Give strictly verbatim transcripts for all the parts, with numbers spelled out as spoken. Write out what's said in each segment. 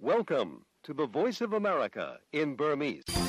Welcome to the Voice of America in Burmese. ။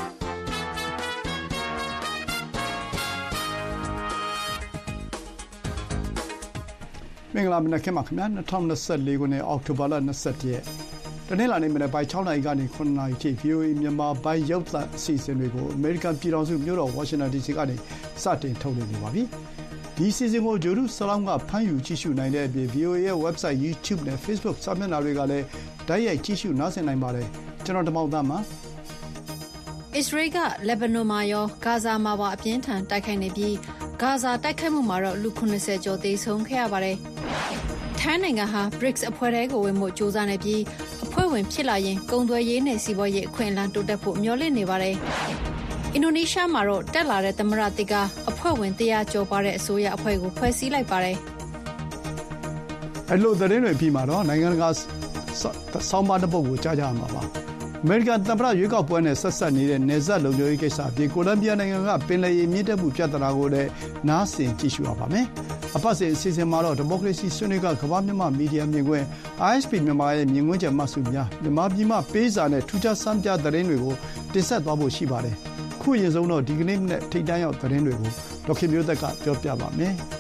မင်္ဂလာမနက်ခင်းပါခင်ဗျာ၂၀၂၄ခုနှစ်အောက်တိုဘာလ၂၁ရက်တနင်္လာနေ့မနက်ပိုင်း၆နာရီကနေ၇နာရီထိ ဗွီအိုအေ မြန်မာပိုင်းရုပ်သံအစီအစဉ်တွေကိုအမေရိကန်ပြည်ထောင်စုမြို့တော်ဝါရှင်တန်ဒီစီကနေစတင်ထုတ်လွှင့်နေပါပြီ။ဒီအစီအစဉ်ကိုဂျိုဒူဆလောင်းကဖမ်းယူကြည့်ရှုနိုင်တဲ့အပြင် ဗွီအိုအေရဲ့ website, YouTube နဲ့ Facebook စာမျက်နှာတွေကလည်းတိုက်ရိုက်ကြည့်ရှုနားဆင်နိုင်ပါတယ်။ကျွန်တော်တမောင်သားပါ။အစ္စရေးကလက်ဘနွန်မှာရောဂါဇာမှာပါအပြင်းထန်တိုက်ခိုက်နေပြီးဂါဇာတိုက်ခိုက်မှုမှာတော့လူ၇၀ကျော်သေဆုံးခဲ့ရပါတယ်။ထိုင်းနိုင်ငံဟာ ဘရစ်စ် အဖွဲ့ထဲကိုဝင်ဖို့ကြိုးစားနေပြီးအဖွဲ့ဝင်ဖြစ်လာရင်ကုန်သွယ်ရေးနဲ့စီးပွားရေးအခွင့်အလမ်းတိုးတက်ဖို့မျှော်လင့်နေပါတယ်။အင်ဒိုနီးရှားမှာတော့တက်လာတဲ့သမ္မတတစ်ကအဖွဲ့ဝင်တရာကျော်ပါတဲ့အစိုးရအဖွဲ့ကိုဖွဲ့စည်းလိုက်ပါတယ်။အဲ့လိုသတင်းတွေပြီးမှာတော့နိုင်ငံတကာဆောင်းပါးတစ်ပုဒ်ကိုကြားကြရမှာပါ။အမေရိကန်သမ္မတရွေးကောက်ပွဲနဲ့ဆက်စပ်နေတဲ့နယ်စပ်လုံခြုံရေးကိစ္စအပြင်ကိုလံဘီယာနိုင်ငံကပင်လယ်ရေမြင့်တက်မှုပြဿနာကိုလည်းနားဆင်ကြည့်ရှုရပါမယ်။အပတ်စဉ်အစီအစဉ်မှာတော့ဒီမိုကရေစီဆွေးနွေးကကမ္ဘာ့မြန်မာမီဒီယာမြင်ကွင်း အိုင် အက်စ် ပီ မြန်မာရဲ့မြင်ကွင်းချက်မှတ်စုများမြန်မာပြည်မှာပေးစာနဲ့ထူးခြားစမ်းပြသတင်းတွေကိုတင်ဆက်သွားဖို့ရှိပါတယ်။ခုအရင်ဆုံးတော့ဒီကနေ့နဲ့ထိပ်တန်းရောက်သတင်းတွေကိုဒေါက်ခင်မျိုးသက်ကပြောပြပါမယ်။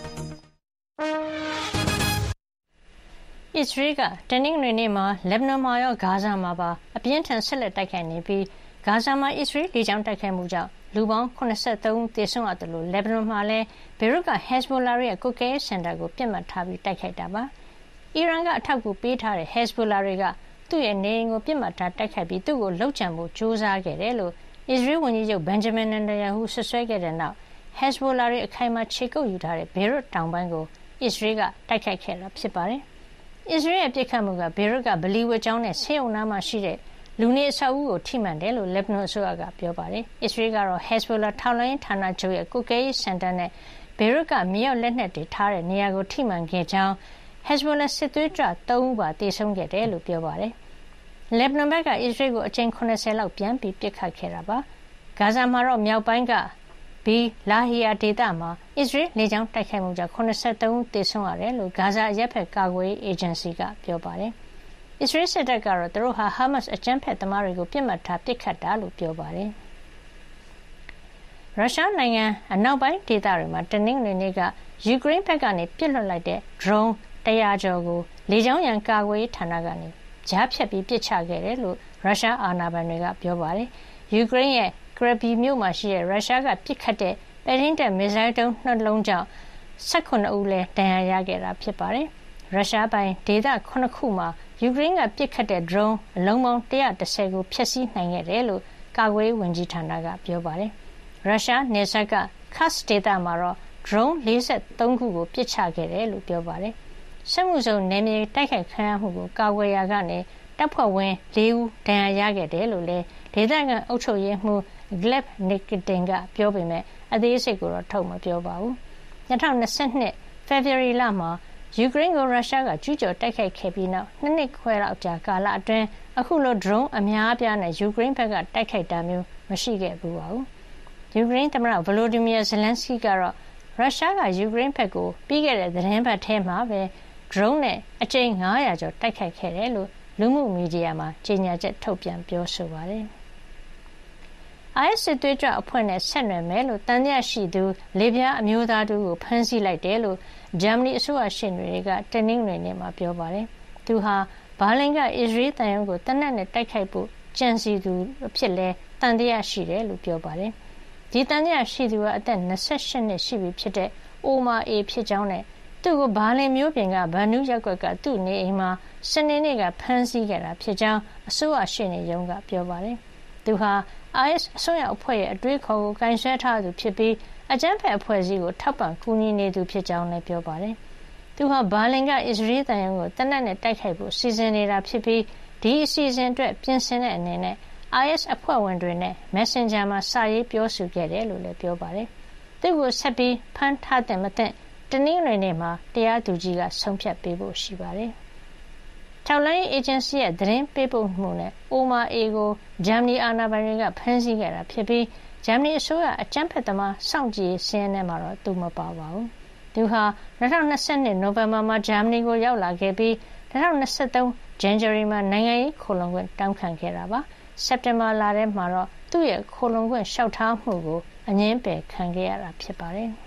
အစ္စရေးကတနင်္ဂနွေနေ့မှာလက်ဘနွန်မှာရောဂါဇာမှာပါအပြင်းထန်ဆက်လက်တိုက်ခိုက်နေပြီးဂါဇာမှာအစ္စရေးလေကြောင်းတိုက်ခိုက်မှုကြောင့်လူပေါင်း၇၃ဦးသေဆုံးရတယ်လို့လက်ဘနွန်မှာလည်းဘေရွတ်ကဟက်ဇ်ဘိုလာရဲ့ကွပ်ကဲရေးစင်တာကိုပြစ်မှတ်ထားပြီးတိုက်ခိုက်တာပါ။အီရန်ကအထောက်အကူပေးထားတဲ့ဟက်ဇ်ဘိုလာတွေကသူ့ရဲ့နေအိမ်ကိုပြစ်မှတ်ထားတိုက်ခိုက်ပြီးသူ့ကိုလှုပ်ချံဖို့ကြိုးစားခဲ့တယ်လို့အစ္စရေးဝန်ကြီးချုပ်ဘန်ဂျမင်နန်တန်ယာဟုဆွဆွဲခဲ့တဲ့နောက်ဟက်ဇ်ဘိုလာတွေအခိုင်အမာခြေကုပ်ယူထားတဲ့ဘေရွတ်တောင်ပိုင်းကိုအစ္စရေးကတိုက်ခိုက်ခဲ့တာဖြစ်ပါတယ်။အစ္စရေးရဲ့ပစ်ခတ်မှုကဘေရွတ်ကဗလီဝတ်ကျောင်းနဲ့ဆေးရုံနားမှာရှိတဲ့လူနေအဆောက်အဦကိုထိမှန်တယ်လို့လက်ဘနွန်အစိုးရကပြောပါတယ်။အစ္စရေးကတော့ဟက်ဇ်ဘိုလာထောက်လှမ်းရေးဌာနချုပ်ရဲ့ကွပ်ကဲရေးစင်တာနဲ့ဘေရွတ်ကမြေအောက်လက်နက်တွေထားတဲ့နေရာကိုထိမှန်ခဲ့ကြောင်းဟက်ဇ်ဘိုလာစစ်သွေးကြွ၃ဦးပါသေဆုံးခဲ့တယ်လို့ပြောပါတယ်။လက်ဘနွန်ဘက်ကအစ္စရေးကိုအကြိမ်၇၀လောက်ပြန်ပြီးပစ်ခတ်ခဲ့တာပါ။ဂါဇာမှာတော့မြောက်ပိုင်းကဘီလာဟီယာဒေသမှာအစ္စရေးလေကြောင်းတိုက်ခိုက်မှုကြောင့်၇၃ဦးသေဆုံးရတယ်လို့ဂါဇာအရပ်ဘက်ကာကွယ်ရေးအေဂျင်စီကပြောပါတယ်။အစ္စရေးစစ်တပ်ကတော့သူတို့ဟာဟာမတ်စ်အကြမ်းဖက်သမားတွေကိုပြစ်မှတ်ထားပစ်ခတ်တာလို့ပြောပါတယ်။ရုရှားနိုင်ငံအနောက်ပိုင်းဒေသတွေမှာတနင်္ဂနွေနေ့ကယူကရိန်းဘက်ကနေပစ်လွှတ်လိုက်တဲ့ drone တရာကျော်ကိုလေကြောင်းရန်ကာကွယ်ရေးဌာနကနေကြားဖြတ်ပြီးပစ်ချခဲ့တယ်လို့ရုရှားအာဏာပိုင်တွေကပြောပါတယ်။ယူကရိန်းရဲ့ကရဘီမြို့မှာရှိတဲ့ရုရှားကပစ်ခတ်တဲ့ပဲ့ထိန်းတပ်မစ်ဇိုင်းဒုံးနှလုံးကြောင့်၁၇ဦးလည်းဒဏ်ရာရခဲ့တာဖြစ်ပါတယ်။ရုရှားပိုင်ဒေသ၇ခုမှာယူကရိန်းကပစ်ခတ်တဲ့ drone အလုံးပေါင်း၁၁၀ကိုဖျက်ဆီးနိုင်ခဲ့တယ်လို့ကာကွယ်ရေးဝန်ကြီးဌာနကပြောပါတယ်။ရုရှားနယ်စပ်က Kursk ဒေသမှာတော့ drone ၄၃ခုကိုပစ်ချခဲ့တယ်လို့ပြောပါတယ်။စစ်မှုစုံနယ်မြေတိုက်ခိုက်ခံရမှုကိုကာကွယ်ရာကနေတပ်ဖွဲ့ဝင်၄ဦးဒဏ်ရာရခဲ့တယ်လို့လည်းဒေသခံအုပ်ချုပ်ရေးမှူးGleb Nikitin ကပြောပေမဲ့အသေးစိတ်ကိုတော့ထုတ်မပြောပါဘူး။၂၀၂၂ဖေဖော်ဝါရီလမှာယူကရိန်းကိုရုရှားကကျူးကျော်တိုက်ခိုက်ခဲ့ပြီးနောက်နှစ်နှစ်ခွဲလောက်ကြာကာလအတွင်းအခုလို drone အများအပြားနဲ့ယူကရိန်းဘက်ကတိုက်ခိုက်တာမျိုးမရှိခဲ့ဘူးပါဘူး။ယူကရိန်းသမ္မတဗလိုဒီမီယာဇလန်စကီကတော့ရုရှားကယူကရိန်းဘက်ကိုပြီးခဲ့တဲ့သတင်းပတ်ထဲမှာပဲ drone နဲ့အကြိမ်၅၀၀ကျော်တိုက်ခိုက်ခဲ့တယ်လို့လူမှုမီဒီယာမှာကြေညာချက်ထုတ်ပြန်ပြောဆိုပါတယ်။ အိုင် အက်စ် စစ်သွေးကြွအဖွဲ့နဲ့ဆက်နွယ်မယ်လို့သံသယရှိသူလေပြားအမျိုးသားတူကိုဖမ်းဆီးလိုက်တယ်လို့ဂျာမနီအစိုးရရှေ့နေတွေကတနင်္ဂနွေနေ့မှာပြောပါတယ်။သူဟာဘာလင်ကအစ္စရေးသံရုံးကိုသေနတ်နဲ့တိုက်ခိုက်ဖို့ကြံစည်သူအဖြစ်လဲသံသယရှိတယ်လို့ပြောပါတယ်။ဒီသံသယရှိသူကအသက်၂၈နှစ်ရှိပြီဖြစ်တဲ့အိုမာအေဖြစ်ကြောင်းနဲ့သူ့ကိုဘာလင်မြို့ပြင်ကဗန်နူးရပ်ကွက်ကသူ့နေအိမ်မှာစနေနေ့ကဖမ်းဆီးခဲ့တာဖြစ်ကြောင်းအစိုးရရှေ့နေရုံးကပြောပါတယ်။သူဟာ အိုင် အက်စ် အစွန်းရောက်အဖွဲ့ရဲ့အတွေးခေါ်ကိုကင်ဆယ်ထားသူဖြစ်ပြီးအကြမ်းဖက်အဖွဲ့အစည်းကိုထောက်ပံ့ကူညီနေသူဖြစ်ကြောင်းလည်းပြောပါတယ်။သူဟာဘာလင်ကအစ္စရေးသံရုံးကိုသေနတ်နဲ့တိုက်ခိုက်ဖို့စီစဉ်နေတာဖြစ်ပြီးဒီအစီအစဉ်အတွက်ပြင်ဆင်တဲ့အနေနဲ့ အိုင် အက်စ် အဖွဲ့ဝင်တွေနဲ့ Messenger မှာစာရေးပြောဆိုခဲ့တယ်လို့လည်းပြောပါတယ်။သူ့ကိုဆက်ပြီးဖမ်းထားတဲ့မသင့်တနင်္ဂနွေနေ့မှာတရားသူကြီးကဆုံးဖြတ်ပေးဖို့ရှိပါတယ်။ထောက်လှမ်းရေးအေဂျင်စီရဲ့သတင်းပေးပို့မှုနဲ့အိုမာအေကိုဂျာမနီအာဏာပိုင်တွေကဖမ်းဆီးခဲ့တာဖြစ်ပြီးဂျာမနီအစိုးရအကြမ်းဖက်သမားစောင့်ကြည့်ရေးစာရင်းထဲမှာတော့သူမပါပါဘူး။သူဟာ၂၀၂၂နိုဝင်ဘာမှာဂျာမနီကိုရောက်လာခဲ့ပြီး၂၀၂၃ ဇန်နဝါရီမှာနိုင်ငံရေးခိုလှုံခွင့်တောင်းခံခဲ့တာပါစက်တင်ဘာလထဲမှာတော့သူ့ရဲ့ခိုလှုံခွင့်လျှောက်ထားမှုကိုအငြင်းပယ်ခံခဲ့ရတာဖြစ်ပါတယ်။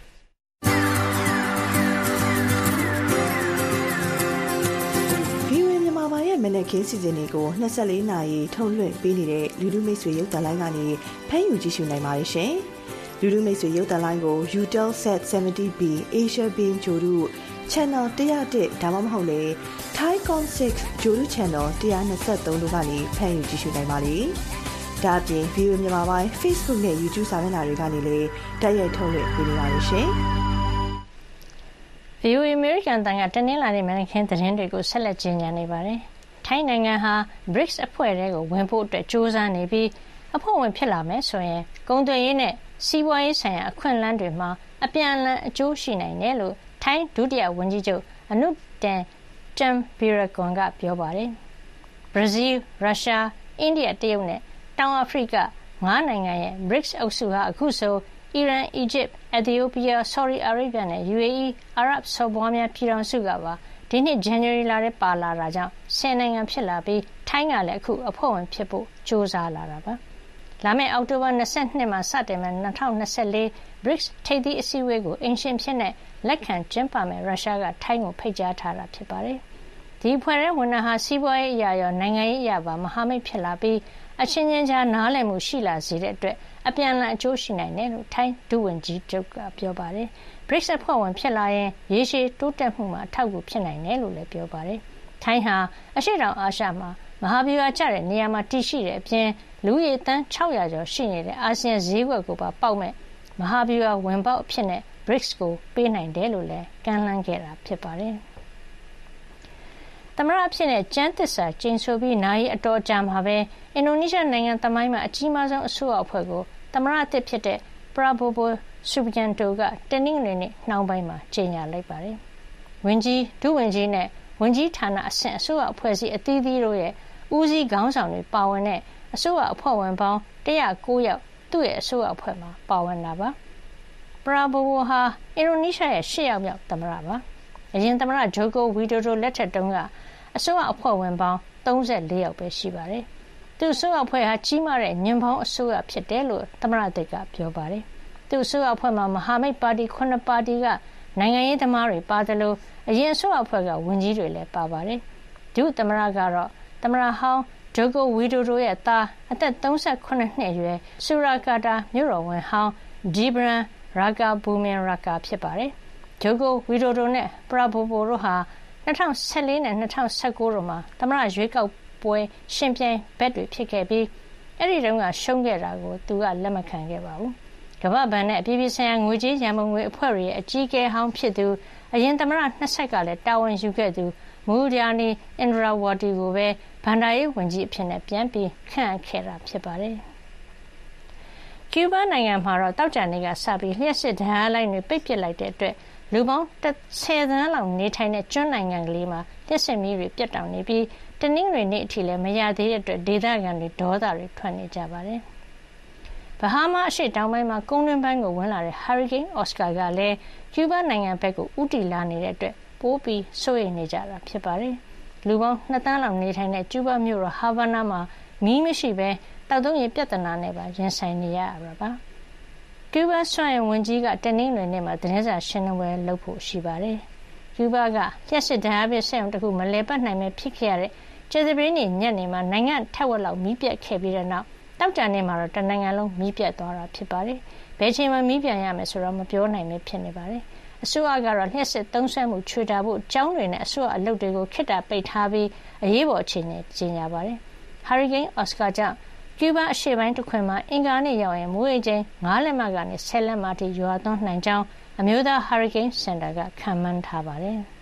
ဗွီအိုအေ မြန်မာပိုင်းရဲ့မနက်ခင်းစီစဉ်တွေကို၂၄နာရီထုတ်လွှင့်ပေးနေတဲ့လူထုမိတ်ဆွေရုပ်သံလိုင်းကနေဖမ်းယူကြည့်ရှုနိုင်ပါတယ်ရှင်။လူထုမိတ်ဆွေရုပ်သံလိုင်းကို Eutelsat 70 B Asia Beam ဂြိုဟ်တု Channel one oh oneဒါမှမဟုတ်လေ Thaicom six ဂြိုဟ်တု Channel one twenty-threeတို့ကနေဖမ်းယူကြည့်ရှုနိုင်ပါလေ။ဒါ့အပြင် ဗွီအိုအေ မြန်မာပိုင်း Facebook နဲ့ YouTube စာမျက်နှာတွေကနေလည်းတိုက်ရိုက်ထုတ်လွှင့်ပေးနေပါတယ်ရှင်။ဗွီအိုအေ အမေရိကန်အသံကတနင်္လာနေ့မနက်ခင်းသတင်းတွေကိုဆက်လက်ကြေညာနေပါတယ်။ထိုင်းနိုင်ငံဟာ ဘရစ်အဖွဲ့ထဲကိုဝင်ဖို့အတွက်ကြိုးစားနေပြီးအဖွဲ့ဝင်ဖြစ်လာမယ်ဆိုရင်ကုန်သွယ်ရေးနဲ့စီးပွားရေးဆိုင်ရာအခွင့်အလမ်းတွေမှာအပြန်အလှန်အကျိုးရှိနိုင်တယ်လို့ထိုင်းဒုတိယဝန်ကြီးချုပ်အနုတင် ချမ်ဗီရကွန်ကပြောပါတယ်။ဘရာဇီးလ်၊ရုရှား၊အိန္ဒိယ၊တရုတ်နဲ့တောင်အာဖရိကငါးနိုင်ငံရဲ့ ဘရစ်အုပ်စုဟာအခုဆိုအီရန်၊အီဂျစ်၊အက်သီယိုးပီးယား၊ဆော်ဒီအာရေဗျနဲ့ ယူအေအီးအာရပ်စော်ဘွားများပြည်ထောင်စုကပါဒီနှစ်ဇန်နဝါရီလထဲပါလာတာကြောင့်ဆယ်နိုင်ငံဖြစ်လာပြီးထိုင်းကလည်းအခုအဖွဲ့ဝင်ဖြစ်ဖို့ကြိုးစားလာတာပါ။လာမယ့်အောက်တိုဘာ၂၂မှာစတင်မယ့်၂၀၂၄ ဘရစ်ထိပ်သီးအစည်းအဝေးကိုအိမ်ရှင်အဖြစ်လက်ခံကျင်းပမယ့်ရုရှားကထိုင်းကိုဖိတ်ကြားထားတာဖြစ်ပါတယ်။ဒီအဖွဲ့ထဲဝင်တာဟာစီးပွားရေးအရရောနိုင်ငံရေးအရပါမဟာမိတ်ဖြစ်လာပြီးအချင်းချင်းကြားနားလည်မှုရှိလာစေတဲ့အတွက်အပြန်အလှန်အကျိုးရှိနိုင်တယ်လို့ထိုင်းဒုဝန်ကြီးချုပ်ကပြောပါတယ်။ ဘရစ်အဖွဲ့ဝင်ဖြစ်လာရင်ရေရှည်တိုးတက်မှုမှာအထောက်အကူဖြစ်နိုင်တယ်လို့လည်းပြောပါတယ်။ထိုင်းဟာအရှေ့တောင်အာရှမှာမဟာဗျူဟာကျတဲ့နေရာမှာတည်ရှိတဲ့အပြင်လူဦးရေသန်း၆၀၀ကျော်ရှိနေတဲ့အာဆီယံဈေးကွက်ကိုပါပေါက်မဲ့မဟာဗျူဟာဝင်ပေါက်အဖြစ်နဲ့ ဘရစ်ကိုပေးနိုင်တယ်လို့လည်းကမ်းလှမ်းခဲ့တာဖြစ်ပါတယ်။သမ္မတအဖြစ်နဲ့ကျမ်းသစ္စာကျိန်ဆိုပြီးနာရီအတော်ကြာမှာပဲအင်ဒိုနီးရှားနိုင်ငံသမိုင်းမှာအကြီးမားဆုံးအစိုးရအဖွဲ့ကိုသမ္မတအသစ်ဖြစ်တဲ့ပရာဘိုဘိုဆူဘီယန်တိုကတနင်္ဂနွေနေ့နှောင်းပိုင်းမှာကြေညာလိုက်ပါတယ်။ဝန်ကြီးဒုဝန်ကြီးနဲ့ဝန်ကြီးဌာနအဆင့်အစိုးရအဖွဲ့အစည်းအသီးသီးတို့ရဲ့ဦးစီးခေါင်းဆောင်တွေပါဝင်တဲ့အစိုးရအဖွဲ့ဝင်ပေါင်းone oh nineယောက်သူ့ရဲ့အစိုးရအဖွဲ့မှာပါဝင်တာပါ။ပရာဘိုဘိုဟာအင်ဒိုနီးရှားရဲ့eightယောက်မြောက်သမ္မတပါ။အရင်သမ္မတဂျိုကိုဝီဒိုဒိုလက်ထက်တုန်းကအစိုးရအဖွဲ့ဝင်ပေါင်းthirty-fourယောက်ပဲရှိပါတယ်။သူ့အစိုးရအဖွဲ့ဟာကြီးမားတဲ့ညွန့်ပေါင်းအစိုးရဖြစ်တယ်လို့သမ္မတသစ်ကပြောပါတယ်။သူ့အစိုးရအဖွဲ့မှာမဟာမိတ်ပါတီsevenပါတီကနိုင်ငံရေးသမားတွေပါသလိုအရင်အစိုးရအဖွဲ့ကဝန်ကြီးတွေလည်းပါပါတယ်။ဒုသမ္မတကတော့သမ္မတဟောင်းဂျိုကိုဝီဒိုဒိုရဲ့သားအသက်thirty-sevenနှစ်အရွယ်ဆူရာကာတာမြို့တော်ဝန်ဟောင်းဂျီဘရန်ရာကာဘူမင်ရာကာဖြစ်ပါတယ်။ဂျိုကိုဝီဒိုဒိုနဲ့ပရာဘိုဘိုတို့ဟာtwenty fourteenနဲ့twenty nineteenတို့မှာသမ္မတရွေးကောက်ပွဲရှင်ပြိုင်ဘက်တွေဖြစ်ခဲ့ပြီးအဲ့ဒီတုန်းကရှုံးခဲ့တာကိုသူကလက်မခံခဲ့ပါဘူး။ကမ္ဘာ့ဘဏ်နဲ့အပြည်ပြည်ဆိုင်ရာငွေကြေးရန်ပုံငွေအဖွဲ့တွေရဲ့အကြီးအကဲဟောင်းဖြစ်သူအရင်သမ္မတနှစ်ဆက်ကလည်းတာဝန်ယူခဲ့သူမူဒီယာနီအင်ဒရာဝါတီကိုပဲဘဏ္ဍာရေးဝန်ကြီးအဖြစ်နဲ့ပြန်ပြီးခန့်အပ်ခဲ့တာဖြစ်ပါတယ်။ကျူးဘားနိုင်ငံမှာတော့တောက်ကြနေကစပြီးလျှက်စစ်ဓာတ်အားလိုင်းတွေပိတ်ပစ်လိုက်တဲ့အတွက်လူပေါင်းtenသန်းလောက်နေထိုင်တဲ့ကျွန်းနိုင်ငံကလေးမှာလျှက်စစ်မီးတွေပြတ်တောက်နေပြီးတနင်္ဂနွေနေ့အထိလည်းမရသေးတဲ့အတွက်ဒေသခံတွေဒေါသတွေထွက်နေကြပါတယ်။ဘဟားမားအရှေ့တောင်ပိုင်းမှာကုန်းတွင်းပိုင်းကိုဝင်လာတဲ့ဟာရီကိန်းအော်စကာကလည်းကျူးဘားနိုင်ငံဘက်ကိုဦးတည်လာနေတဲ့အတွက်ပိုပြီးစိုးရိမ်နေကြတာဖြစ်ပါတယ်။လူပေါင်းtwoသန်းလောက်နေထိုင်တဲ့ကျူးဘားမြို့တော်ဟာဗာနာမှာမီးမရှိဘဲတောက်သုံးရေပြဿနာနဲ့ပါရင်ဆိုင်နေရတာပါ။ကျူးဘားစွမ်းအင်ဝန်ကြီးကတနင်္ဂနွေနေ့မှာသတင်းစာရှင်းလင်းပွဲလုပ်ဖို့ရှိပါတယ်။ကျူးဘားကလျှက်စစ်ဓာတ်အားပေးစက်ရုံတစ်ခုမလည်ပတ်နိုင်ပဲဖြစ်ခဲ့ရတဲ့ကြာသပတေးနေ့ညနေမှာနိုင်ငံထက်ဝက်လောက်မီးပြတ်ခဲ့ပြီးတဲ့နောက်တောက်ကြနေ့မှာတော့တနိုင်ငံလုံးမီးပြတ်သွားတာဖြစ်ပါတယ်။ဘယ်ချိန်မှမီးပြန်ရမယ်ဆိုတော့မပြောနိုင်ပဲဖြစ်နေပါတယ်။အစိုးရကတော့လျှက်စစ်သုံးစွဲမှုချွေတာဖို့ကျောင်းတွေနဲ့အစိုးရအလုပ်တွေကိုခေတ္တပိတ်ထားပြီးအရေးပေါ်အခြေအနေကြေညာပါတယ်။ဟာရီကိန်းအော်စကာကြောင့်ကျူးဘားအရှေ့ပိုင်းတစ်ခွင်မှာအင်္ဂါနေ့ရောက်ရင်မိုးရေချိန်fiveလက်မကနေtenလက်မအထိရွာသွန်းနိုင်ကြောင်းအမျိုးသားဟာရီကိန်းစင်တာကခန့်မှန်းထားပါတယ်။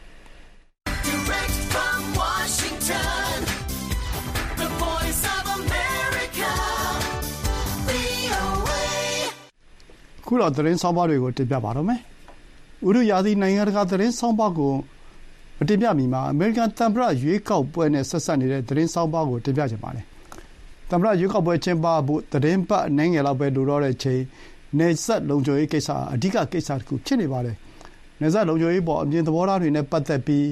Direct from Washington, the voice of America, V O A ခုတော့သတင်းဆောင်ပါတွေကိုတင်ပြပါတော့မယ်။ဥရုရာသီနိုင်ငံတကာသတင်းဆောင်ပါကိုမတင်ပြမီမှာအမေရိကန်သမ္မတရွေးကောက်ပွဲနဲ့ဆက်ဆက်နေတဲ့သတင်းဆောင်ပါကိုတင်ပြချင်ပါတယ်။သမ္မတရွေးကောက်ပွဲကျင်းပဖို့သတင်းပတ်အနည်းငယ်လောက်ပဲလိုတော့တဲ့ချိန်နယ်စပ်လုံခြုံရေးကိစ္စအဓိကကိစ္စတစ်ခုဖြစ်နေပါတယ်။နယ်စပ်လုံခြုံရေးပေါ်အမြင်သဘောထားတွေနဲ့ပတ်သက်ပြီး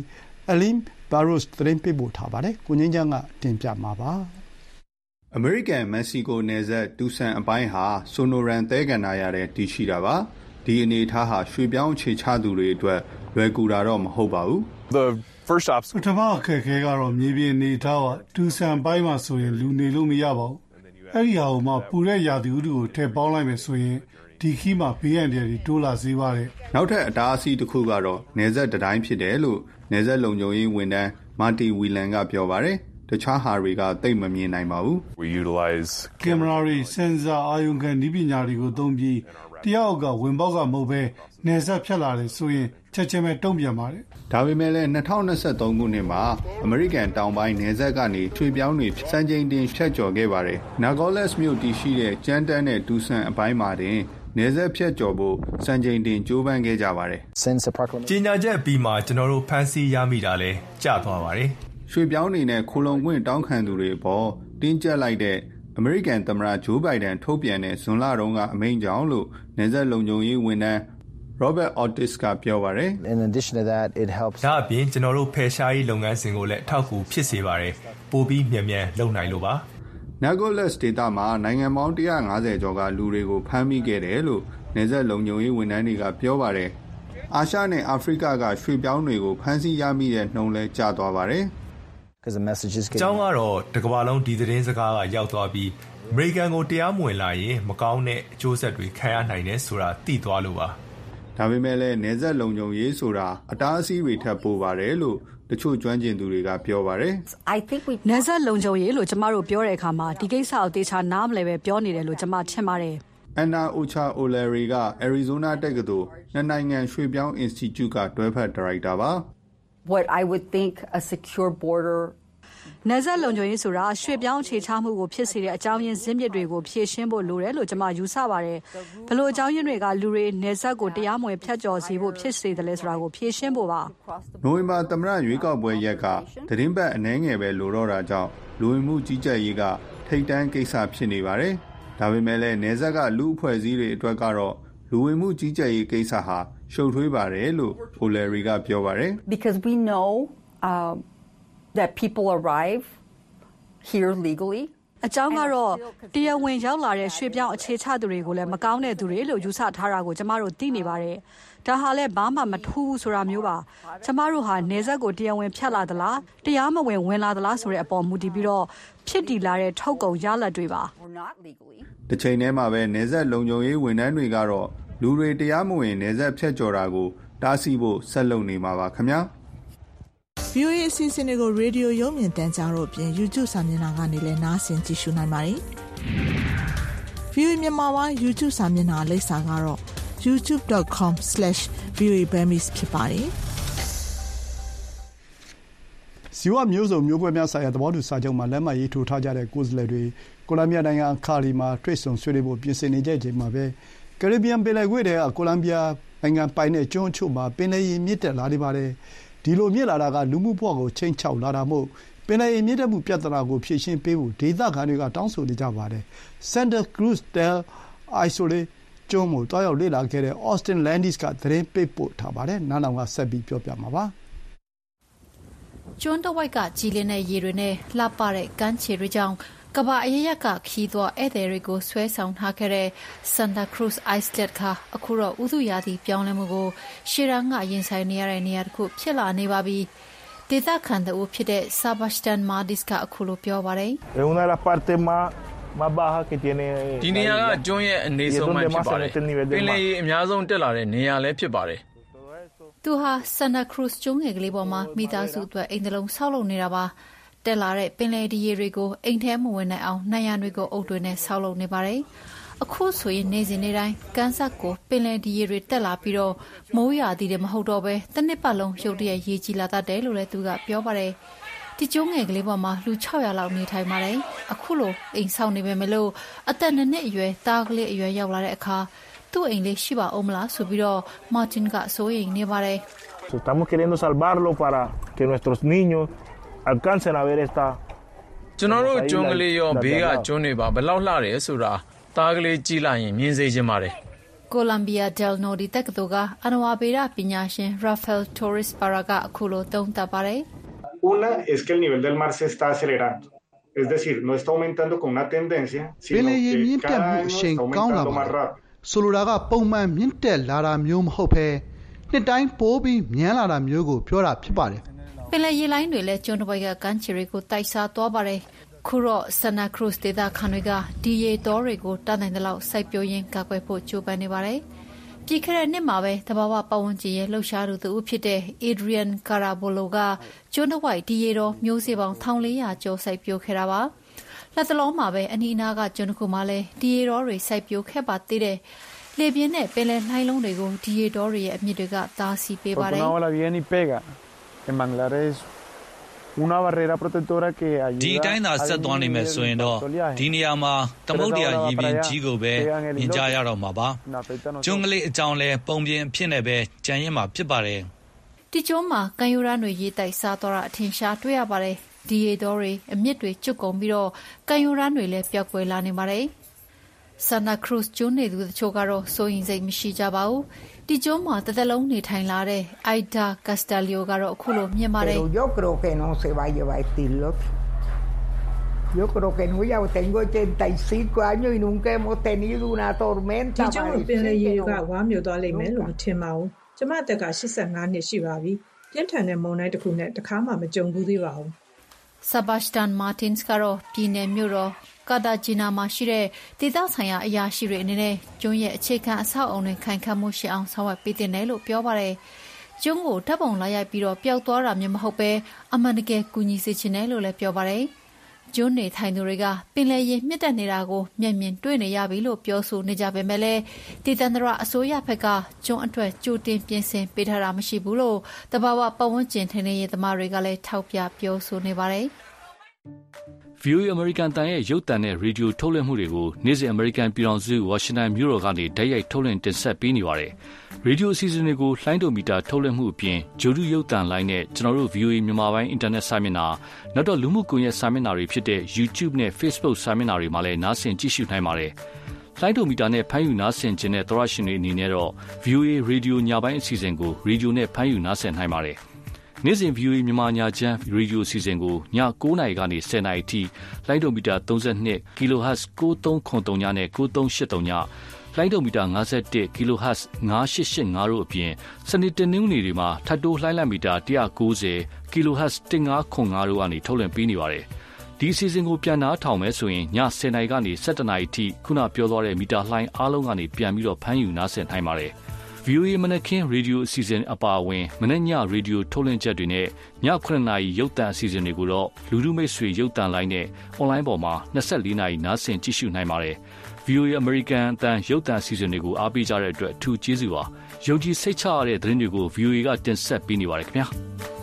Aline Barros သတင်းပေးပို့ထားပါတယ်။ကိုငင်းချမ်းကတင်ပြမှာပါ။ အမေရိကန်မက္ကဆီကိုနယ်စပ်တူဆန်အပိုင်းဟာဆိုနိုရန်သဲကန်နာရတဲ့တည်ရှိတာပါ။ဒီအနေအထားဟာရွှေ့ပြောင်းအခြေချသူတွေအတွက်လွယ်ကူတာတော့မဟုတ်ပါဘူး။ The first obstacle ပထမအခက်အခဲကတော့မြေပြင်အနေအထားကတူဆန်ပိုင်းမှာဆိုရင်လူနေလို့မရပါဘူး။အဲ့ဒီဟာကိုမှပူတဲ့ရာသီဥတုကိုထည့်ပေါင်းလိုက်မယ်ဆိုရင်ဒီခီးမှာဘေးအန္တရာယ်တွေတိုးလာစေပါတယ်။နောက်ထပ်အတားအဆီးတစ်ခုကတော့နယ်စပ်တိုင်းဖြစ်တယ်လို့နယ်စပ်လုံခြုံရေးဝန်ထမ်းမာတီဝီလန်ကပြောပါတယ်။တခြားဟာတွေကသိပ်မမြင်နိုင်ပါဘူး။ We utilize ကင်မရာတွေစင်ဆာအာရုံခံနည်းပညာတွေကိုသုံးပြီးတယောက်ကဝင်ပေါက်ကမဟုတ်ပဲနယ်စပ်ဖြတ်လာတယ်ဆိုရင်ချက်ချင်းပဲတုံ့ပြန်ပါတယ်။ဒါပေမဲ့လည်း၂၀၂၃ခုနှစ်မှာအမေရိကန်တောင်ပိုင်းနယ်စပ်ကနေရွှေ့ပြောင်းတွေစံချိန်တင်ဖြတ်ကျော်ခဲ့ပါတယ်။ Nogales မြို့တည်ရှိတဲ့ကျန်းတန်းနဲ့တူဆန်အပိုင်းမှာတင်နယ်စပ်ဖြတ်ကျော်ဖို့စံချိန်တင်ကြိုးပမ်းခဲ့ကြပါတယ်။ကြေညာချက်ပြီးမှကျွန်တော်တို့ဖမ်းဆီးရမိတာလဲကျသွားပါတယ်။ရွှေ့ပြောင်းတွေနဲ့ခိုလုံခွင့်တောင်းခံသူတွေပေါ်တင်းကျပ်လိုက်တဲ့အမေရိကန်သမ္မတဂျိုးဘိုင်ဒန်ထုတ်ပြန်တဲ့ဇွန်လတုန်းကအမိန့်ကြောင့်လို့နယ်စပ်လုံခြုံရေးဝန်ထမ်းRobert Ortiz ကပြောပါတယ်။ In addition to that it helps ဒါအပြင်ကျွန်တော်တို့ဖယ်ရှားရေးလုပ်ငန်းစဉ်ကိုလည်းအထောက်အကူဖြစ်စေပါတယ်။ပိုပြီးမြန်မြန်လုပ်နိုင်လို့ပါ။ Nogales ဒေသမှာနိုင်ငံပေါင်းone hundred fiftyကျော်ကလူတွေကိုဖမ်းမိခဲ့တယ်လို့နယ်စပ်လုံခြုံရေးဝန်ထမ်းတွေကပြောပါတယ်။အာရှနဲ့အာဖရိကကရွှေ့ပြောင်းတွေကိုဖမ်းဆီးရမိတဲ့နှုန်းလဲကျသွားပါတယ်။ Because the messages အကြောင်းကတော့တကမ္ဘာလုံးဒီသတင်းစကားကရောက်သွားပြီးအမေရိကန်ကိုတရားမဝင်လာရင်မကောင်းတဲ့အကျိုးဆက်တွေခံရနိုင်တယ်ဆိုတာသိသွားလို့ပါဒါပေမဲ့လည်းနယ်စပ်လုံခြုံရေးဆိုတာအတားအဆီးတွေထပ်ပိုးပါတယ်လို့တချို့ကျွမ်းကျင်သူတွေကပြောပါတယ်။နယ်စပ်လုံခြုံရေးလို့ကျမတို့ပြောတဲ့အခါမှာဒီကိစ္စကိုတေချာနားမလဲပဲပြောနေတယ်လို့ကျမထင်ပါတယ်။ Anna Ocha-O'Leary က Arizona တက္ကသိုလ်နှစ်နိုင်ငံရွှေ့ပြောင်း Institute ကတွဲဖက်ဒါရိုက်တာပါ။ What I would think a secure border နယ်စပ်လုံခြုံရေးဆိုတာရွှေ့ပြောင်းအခြေချမှုကိုဖြစ်စေတဲ့အကြောင်းရင်းဇစ်မြစ်တွေကိုဖြေရှင်းဖို့လိုတယ်လို့ကျွန်မယူဆပါတယ်။ဘလို့အကြောင်းရင်းတွေကလူတွေနယ်စပ်ကိုတရားမဝင်ဖြတ်ကျော်စေဖို့ဖြစ်စေတယ်လဲဆိုတာကိုဖြေရှင်းဖို့ပါ။နိုဝင်ဘာသမ္မတရွေးကောက်ပွဲရက်ကသတင်းပတ်အနှဲငယ်ပဲလိုတော့တာကြောင့်လူဝင်မှုကြီးကြပ်ရေးကထိပ်တန်းကိစ္စဖြစ်နေပါတယ်။ဒါပေမဲ့လည်းနယ်စပ်ကလူအဖွဲ့အစည်းတွေအတွက်ကတော့လူဝင်မှုကြီးကြပ်ရေးကိစ္စဟာရှုပ်ထွေးပါတယ်လို့ O'Leary ကပြောပါတယ်။ Because we know uh, that people arrive here legally အကြောင်းကတော့တရားဝင်ရောက်လာတဲ့ရွှေ့ပြောင်းအခြေချသူတွေကိုလည်းမကောင်းတဲ့သူတွေလို့ယူဆထားတာကိုကျမတို့သိနေပါတယ်။ဒါဟာလည်းဘာမှမထူးဘူးဆိုတာမျိုးပါ။ကျမတို့ဟာနေဆက်ကိုတရားဝင်ဖြတ်လာသလားတရားမဝင်ဝင်လာသလားဆိုတဲ့အပေါ်မူတည်ပြီးတော့ဖြစ်တည်လာတဲ့ထုတ်ကုန်ရလဒ်တွေပါ။တစ်ချိန်တည်းမှာပဲနေဆက်လုံခြုံရေးဝန်ထမ်းတွေကတော့လူတွေတရားမဝင်နေဆက်ဖြတ်ကျော်တာကိုတားဆီးဖို့ဆက်လုပ်နေမှာပါခင်ဗျာ။ V O A အစီအစဉ်တွေကိုရေဒီယိုရုံမြင်တန်းကြားတို့အပြင် YouTube စာမျက်နှာကနေလည်းနားဆင်ကြည့်ရှုနိုင်ပါတယ်။ V O A မြန်မာပိုင်း YouTube စာမျက်နှာလိပ်စာကတော့ ยูทูบ ဒอท คอม စလက်ရှ် ဗီအိုအေ Burmese ဖြစ်ပါတယ်။ဇီဝမျိုးစုံမျိုးကွဲများဆိုင်ရာသဘောတူစာချုပ်မှာလက်မှတ်ရေးထိုးထားကြတဲ့ကိုယ်စားလှယ်တွေကိုလံဘီယာနိုင်ငံခါလီမှာတွေ့ဆုံဆွေးနွေးဖို့ပြင်ဆင်နေကြချိန်မှာပဲကရေဘီယန်ပင်လယ်ကွေ့ထဲကကိုလံဘီယာနိုင်ငံပိုင်တဲ့ကျွန်းအချို့မှာပင်လယ်ရေမြင့်တက်လာနေပါတယ်။ဒီလိုမြင့်လာတာကလူမှုဘဝကိုချိန်ချောက်လာတာမို့ပင်လယ်ရေမြင့်တက်မှုပြဿနာကိုဖြေရှင်းပေးဖို့ဒေသခံတွေကတောင်းဆိုနေကြပါတယ်။ Santa Cruz del Isole ကျွန်းကိုတွားရောက်လေ့လာခဲ့တဲ့ Austin Landis ကသတင်းပေးပို့ထားပါတယ်။နားနောင်ကဆက်ပြီးပြောပြမှာပါ။ကျွန်းတစ်ဝိုက်ကကြည်လင်းတဲ့ရေတွေနဲ့လှပတဲ့ကမ်းခြေတွေကြောင့်ကမ္ဘာအရပ်ရပ်ကခီးသွားဧည့်သည်တွေကိုဆွဲဆောင်ထားခဲ့တဲ့ Santa Cruz Islet ကအခုတော့ဥတုရာသီပြောင်းလဲမှုကိုရှေ့တန်းကရင်ဆိုင်နေရတဲ့နေရာတစ်ခုဖြစ်လာနေပါပြီ။ဒေသခံတဦးဖြစ်တဲ့ Sebastian Mardis ကအခုလိုပြောပါတယ်။ "ဒီနေရာကကျွန်းရဲ့အနေဆုံးမှဖြစ်ပါတယ်။ပင်လယ်ရေအများဆုံးတက်လာတဲ့နေရာလည်းဖြစ်ပါတယ်။သူဟာ Santa Cruz ကျွန်းငယ်ကလေးပေါ်မှာမိသားစုအတွက်အိမ်တစ်လုံးဆောက်လုပ်နေတာပါ။တက်လာတဲ့ပင်လယ်ဒီရေတွေကိုအိမ်ထဲမဝင်နိုင်အောင်နိုင်ရန်တွေကိုအုပ်တွေနဲ့ဆောက်လုပ်နေပါတယ်။အခုဆိုရင်နေစဉ်နေ့တိုင်းကမ်းစပ်ကိုပင်လယ်ဒီရေတွေတက်လာပြီးတော့မိုးရွာသည်တွေမဟုတ်တော့ဘဲတစ်နှစ်ပတ်လုံးရုတ်တရက်ရေကြီးလာတတ်တယ်လို့လည်းသူကပြောပါတယ်။ဒီကျုံးငယ်ကလေးပေါ်မှာလူ၆ရာလောက်နေထိုင်ပါတယ်။အခုလိုအိမ်ဆောက်နေပေမဲ့လို့အသက်နှစ်နှစ်အရွယ်သားကလေးအရွယ်ရောက်လာတဲ့အခါသူ့အိမ်လေးရှိပါအောင်မလားဆိုပြီးတော့မာတင်ကစိုးရိမ်နေပါတယ်။ "Estamos queriendo salvarlo para que nuestros niños alcancen a ver esta ကျွန်တော်တို့ကျွန်းကလေးရောဘေးကကျွန်းတွေပါဘယ်လောက်လှတယ်ဆိုတာသားကလေးကြည့်လိုက်ရင်မြင်စေချင်ပါတယ်ကိုလံဘီယာဒယ်နိုဒီတက္ကသိုလ်ကအဏ္ဍဝါဗေဒပညာရှင် Rafael Torres Parra ကအခုလိုသုံးသပ်ပါတယ်။ Una es que el nivel del mar se está acelerando. Es decir, no está aumentando con una tendencia, ပင် sino လယ်ရေ que မြင့်တက် cada မှု año အရှိန် está ကောင်းလာ aumentando ပါ más တယ် rápido. ဆိုလိုတာကပုံမှန်မြင့်တက်လာတာမျိုးမဟုတ်ဘဲနှစ်တိုင်းပိုပြီးမြန်လာတာမျိုးကိုပြောတာဖြစ်ပါတယ်ပင်လယ်ရေလိုင်းတွေလည်းကျွန်းတစ်ပိုက်ကကမ်းခြေတွေကိုတိုက်စားသွားပါတယ်။ခုတော့ Santa Cruz ဒေသခံတွေကဒီရေတောတွေကိုတတ်နိုင်တဲ့လောက်စိုက်ပျိုးရင်းကာကွယ်ဖို့ကြိုးပမ်းနေပါတယ်။ပြည်ခဲ့တဲ့နှစ်မှာပဲသဘာဝပတ်ဝန်းကျင်ရဲ့လှုပ်ရှားသူသူဖြစ်တဲ့ Adrian Carabolo ကကျွန်းတစ်ဝိုက်ဒီရေတောမျိုးစေ့ပေါင်းone thousand four hundredကျော်စိုက်ပျိုးခဲ့တာပါ။လက်တလုံးမှာပဲအနီးအနားကကျွန်းတစ်ခုမှာလည်းဒီရေတောတွေစိုက်ပျိုးခဲ့ပါသေးတယ်။လေပြင်းနဲ့ပင်လယ်လှိုင်းလုံးတွေကိုဒီရေတောတွေရဲ့အမြင့်တွေကတားဆီးပေးပါတယ်။ Una ola viene y pega en Bangladesh. Una barrera protectora que ayuda ဒီတိုင်းသာဆက်သွားနေမယ်ဆိုရင်တော့ဒီနေရာမှာသမုဒ္ဒရာရေပြင်ကြီးကိုပဲမြင်ကြရတော့မှာပါကျွန်းကလေးအကြောင်းလဲပုံပြင်အဖြစ်နဲ့ပဲကြံရင်မှာဖြစ်ပါတယ်ဒီကျွန်းမှာကန်ယူရန်တွေရေးတိုက်စားတော့အထင်ရှားတွေ့ရပါတယ်ဒီရေတော်တွေအမြင့်တွေကျွတ်ကုန်ပြီးတော့ကန်ယူရန်တွေလည်းပျောက်ကွယ်လာနေပါတယ်Santa Cruz ကျွန်းနေသူတချို့ကတော့စိုးရင်စိတ်မရှိကြပါဘူးဒီကျွန်းမှာတစ်သက်လုံးနေထိုင်လာတဲ့ Aida Castillo ကတော့အခုလိုမြင်ပါတယ် Yo creo que no se va a llevar este lote. Yo creo que no, ya tengo ochenta y cinco años y nunca hemos tenido una tormenta. ဒီကျွန်းပင်လယ်ရေကဝါမျိုးသွားလိမ့်မယ်လို့မထင်ပါဘူးကျမတက်ကeighty-fiveနှစ်ရှိပါပြီပြင်းထန်တဲ့မုန်တိုင်းတစ်ခုနဲ့တခါမှမကြုံဘူးသေးပါဘူး Sebastian Martins ကတော့ပြည်နယ်မြို့တော်ကာတာဂျီနာမှာရှိတဲ့ဒေသဆိုင်ရာအရာရှိတွေအနေနဲ့ကျွန်းရဲ့အခြေခံအဆောက်အအုံတွေခိုင်ခန့်မှုရှိအောင်ဆောင်ရွက်ပေးတင်တယ်လို့ပြောပါတယ်။ကျွန်းကိုဓာတ်ပုံလာရိုက်ပြီးတော့ပျောက်သွားတာမျိုးမဟုတ်ပဲအမှန်တကယ်ကူညီစေချင်တယ်လို့လည်းပြောပါတယ်။ကျွန်းနေထိုင်သူတွေကပင်လယ်ရေမြင့်တက်နေတာကိုမျက်မြင်တွေ့နေရပြီလို့ပြောဆိုနေကြပေမဲ့လည်းဒေသန္တရအစိုးရဘက်ကကျွန်းအတွက်ကြိုတင်ပြင်ဆင်ပေးထားတာမရှိဘူးလို့တဘာဝပတ်ဝန်းကျင်ထိန်းသိမ်းရေးသမားတွေကလည်းထောက်ပြပြောဆိုနေပါတယ်။ V O A American တန်ရဲ့ရုပ်သံနဲ့ရေဒီယိုထုတ်လွှင့်မှုတွေကိုနေ့စဉ် American ပြည်ထောင်စု Washington မြို့တော်ကနေတိုက်ရိုက်ထုတ်လွှင့်တင်ဆက်ပေးနေပါတယ်။ရေဒီယိုအစီအစဉ်တွေကိုလှိုင်းဒိုမီတာထုတ်လွှင့်မှုအပြင်ဂျိုဒူရုပ်သံလိုင်းနဲ့ကျွန်တော်တို့ V O A မြန်မာပိုင်းအင်တာနက်စာမျက်နှာနောက်တော့လူမှုကွန်ရက်စာမျက်နှာတွေဖြစ်တဲ့ YouTube နဲ့ Facebook စာမျက်နှာတွေမှာလည်းနားဆင်ကြည့်ရှုနိုင်ပါတယ်။လှိုင်းဒိုမီတာနဲ့ဖမ်းယူနားဆင်ခြင်းတဲ့သောရရှင်တွေအနေနဲ့တော့ V O A ရေဒီယိုညပိုင်းအစီအစဉ်ကိုရေဒီယိုနဲ့ဖမ်းယူနားဆင်နိုင်ပါတယ်။နေ့စဉ် V O A မြန်မာညာချမ်းရေဒီယိုအစီအစဉ်ကိုညnineနာရီကနေtenနာရီအထိလိုင်းဒိုမီတာthirty-two ကီလိုဟတ်ဇ်ninety-three point threeနဲ့ninety-three point eight threeလိုင်းဒိုမီတာfifty-oneကီလိုဟတ်ဇ်ninety-eight point eight fiveတို့အပြင်စနေတနင်္ဂနွေတွေမှာထပ်တိုးလှိုင်းလံမီတာone ninetyကီလိုဟတ်ဇ်fifteen point fiveတို့ကနေထုတ်လွှင့်ပေးနေပါတယ်။ဒီအစီအစဉ်ကိုပြန်နားထောင်မယ်ဆိုရင်ညtenနာရီကနေsevenနာရီအထိခုနပြောသွားတဲ့မီတာလှိုင်းအားလုံးကနေပြန်ပြီးတော့ဖမ်းယူနားဆင်နိုင်ပါတယ်။ V O A မနက်ခင်းရေဒီယိုအစီအစဉ်အပါအဝင်မနက်ညရေဒီယိုထုတ်လွှင့်ချက်တွေနဲ့ညnineနာရီရုပ်သံအစီအစဉ်တွေကိုတော့လူလူမိတ်ဆွေရုပ်သံလိုင်းနဲ့အွန်လိုင်းပေါ်မှာtwenty-fourနာရီနားဆင်ကြည့်ရှုနိုင်ပါတယ်။ V O A American အသံရုပ်သံအစီအစဉ်တွေကိုအားပေးကြတဲ့အတွက်အထူးကျေးဇူးပါ။ယုံကြည်စိတ်ချရတဲ့သတင်းတွေကို V O A ကတင်ဆက်ပေးနေပါတယ်ခင်ဗျာ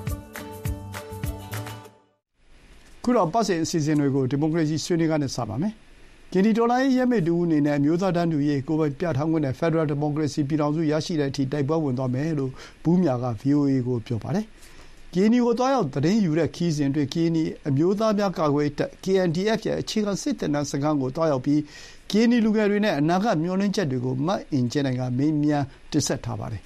။ခုတော့ပတ်စင်အစီအစဉ်တွေကိုဒီမိုကရေစီဆွေးနွေးကနေစပါမယ်။ကင်ဒီဒေါ်လာရေးရဲမိတူအနေနဲ့မျိုးသားတန်းတူရေးကိုယ်ပိုင်ပြဋ္ဌာန်းခွင့်နဲ့ Federal Democracy ပြည်ထောင်စုရရှိတဲ့အထိတိုက်ပွဲဝင်သွားမယ်လို့ဘူးမြာက V O A ကိုပြောပါတယ်။ ကီအန်ယူကိုတွားရောက်သတင်းယူတဲ့ခီးစဉ်အတွင်းကီအန်ယူအမျိုးသားများကာကွယ်တပ် K N D F ရဲ့အခြေခံစစ်တပ်နန်းစခန်းကိုတွားရောက်ပြီးကီအန်ယူလူငယ်တွေနဲ့အနာဂတ်မျှော်လင့်ချက်တွေကိုမတ်အင်ကျင်းနိုင်ကမေးမြန်းတင်ဆက်ထားပါတယ်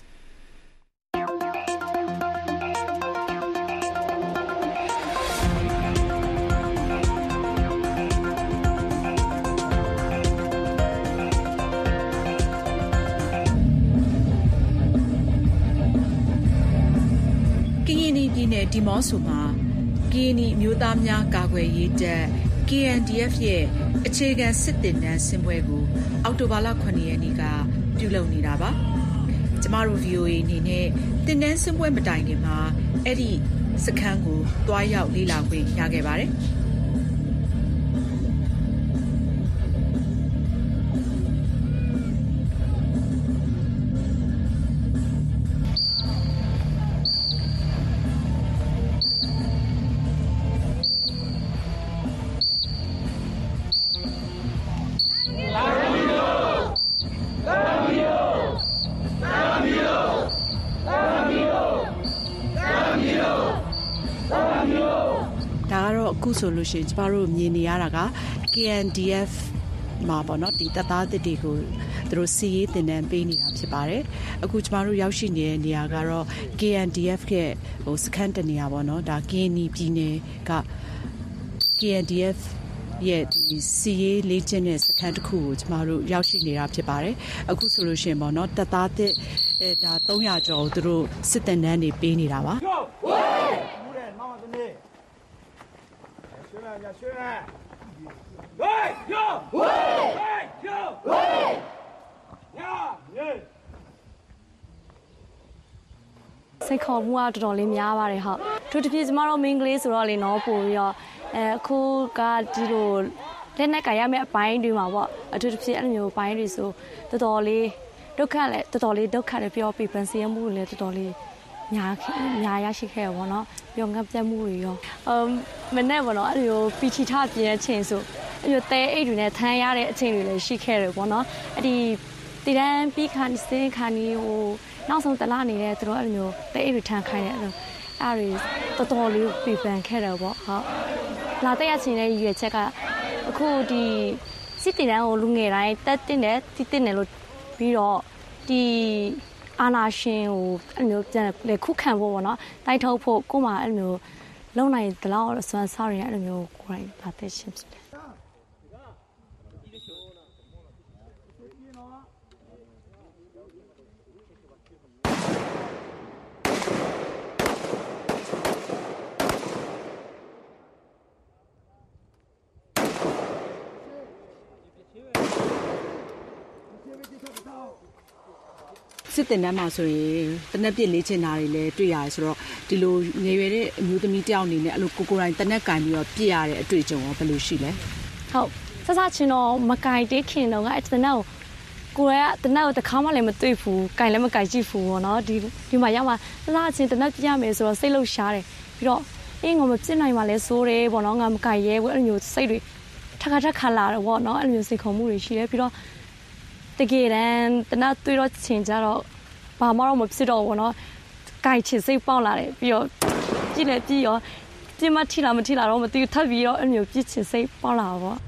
ဒီမော့ဆိုမှာကီအန်ယူမျိုးသားများကာကွယ်ရေးတပ် K N D F ရဲ့အခြေခံစစ်တပ်နန်းဆင်းပွဲကိုအောက်တိုဘာလeightရက်နေ့ကပြုလုပ်နေတာပါ။ကျမတို့ V O A အနေနဲ့တပ်နန်းဆင်းပွဲမတိုင်ခင်မှာအဲ့ဒီစခန်းကိုတွားရောက်လေ့လာခွင့်ရခဲ့ပါတယ်။အခုဆိုလို့ရှိရင်ကျမတို့မြင်နေရတာက K N D F မှာပေါ့နော်ဒီတပ်သားတစ်တွေကိုသူတို့စီရေးတင်တန်းပေးနေတာဖြစ်ပါတယ်အခုကျမတို့ရောက်ရှိနေတဲ့နေရာကတော့ K N D F ရဲ့ဟိုစခန်းတနေရာပေါ့နော်ဒါ Guinea ပြည်နယ်က K N D F ရဲ့ဒီစီရေးလေ့ကျင့်တဲ့စခန်းတစ်ခုကိုကျမတို့ရောက်ရှိနေတာဖြစ်ပါတယ်အခုဆိုလို့ရှိရင်ပေါ့နော်တပ်သားတစ်အဲဒါthree hundredကျော်သူတို့စစ်တမ်းတန်းတွေပေးနေတာပါစိတ်ခေါ်မှုကတော်တော်လေးများပါတယ်ဟုတ်သူတပြည့်ကျမတို့ main ကလေးဆိုတော့လေနော်ပို့ပြီးတော့အဲအခုကဒီလိုလက်နဲ့ကြရမယ့်အပိုင်းတွေမှာပေါ့အထူးသဖြင့်အဲ့လိုမျိုးပိုင်းတွေဆိုတော်တော်လေးဒုက္ခလည်းတော်တော်လေးဒုက္ခတွေပြောပြီးပန်စီရမှုလည်းတော်တော်လေးညာညာရရှိခဲ့ရပါတော့ပြောငတ်ပြတ်မှုတွေရောအမ်မနေ့ပေါ့နော်အဲ့လိုပီချီထပြင်းတဲ့အချိန်ဆိုအဲ့လိုတဲအိတ်တွေနဲ့ထမ်းရတဲ့အချိန်တွေလည်းရှိခဲ့တယ်ပေါ့နော်အဲ့ဒီတည်တန်းပြီးခါစင်းခါနီဟိုနောက်ဆုံးတလားနေတဲ့သူတို့အဲ့လိုမျိုးတဲအိတ်တွေထမ်းခိုင်းတယ်အဲ့လိုအဲ့ဒါတော်တော်လေးပြပန်ခဲ့တယ်ပေါ့ဟုတ်လာတဲ့အချိန်နဲ့ရွေချက်ကအခုဒီစစ်တီတန်းကိုလူငယ်တိုင်းတက်တင်တယ်တီးတင်တယ်လို့ပြီးတော့ဒီအာနာရှင်ကိုအဲ့လိုမျိုးပြန်လေခုခံဖို့ပေါ့နော်တိုက်ထုတ်ဖို့ကို့မှာအဲ့လိုမျိုးလုံနိုင်တလောက်ဆွမ်းစားရအဲ့လိုမျိုးကိုယ်တိုင်လာတဲ့ချင်းဖြစ်တယ်စစ်တင်တန်းမှာဆိုရင်တနက်ပြစ်လေးချင်တာတွေလည်းတွေ့ရတယ်ဆိုတော့ဒီလိုငယ်ရွယ်တဲ့အမျိုးသမီးတယောက်အနေနဲ့အဲ့လိုကိုကိုတိုင်းတနက်ကင်ပြီးတော့ပြစ်ရတဲ့အတွေ့အကြုံရောဘယ်လိုရှိလဲဟုတ်စစချင်းတော့မကင်တေးခင်တော့အဲ့တနက်ကိုကိုရကတနက်ကိုတစ်ခါမှလည်းမတွေ့ဘူးကင်လည်းမကင်ကြည့်ဘူးပေါ့နော်ဒီဒီမှာရောက်မှာစစချင်းတနက်ပြရမယ်ဆိုတော့စိတ်လှုပ်ရှားတယ်ပြီးတော့အေးငါမပြစ်နိုင်မှလည်းစိုးတယ်ပေါ့နော်ငါမကင်ရဲဘူးအဲ့လိုမျိုးစိတ်တွေထခါထခါလာတော့ပေါ့နော်အဲ့လိုမျိုးစိတ်ခုံမှုတွေရှိတယ်ပြီးတော့တကယ်တမ်းတနက်တွေ့တော့ချင်းကြတော့ဘာမှတော့မဖြစ်တော့ဘူးเนาะကြိုက်ချစ်စိတ်ပေါက်လာတယ်ပြီးတော့ကြည့်လဲကြည့်ရောကြည့်မထီလာမထီလာတော့မသိဘူးထပ်ပြီးတော့အဲ့မျိုးပြစ်ချစ်စိတ်ပေါက်လာပါ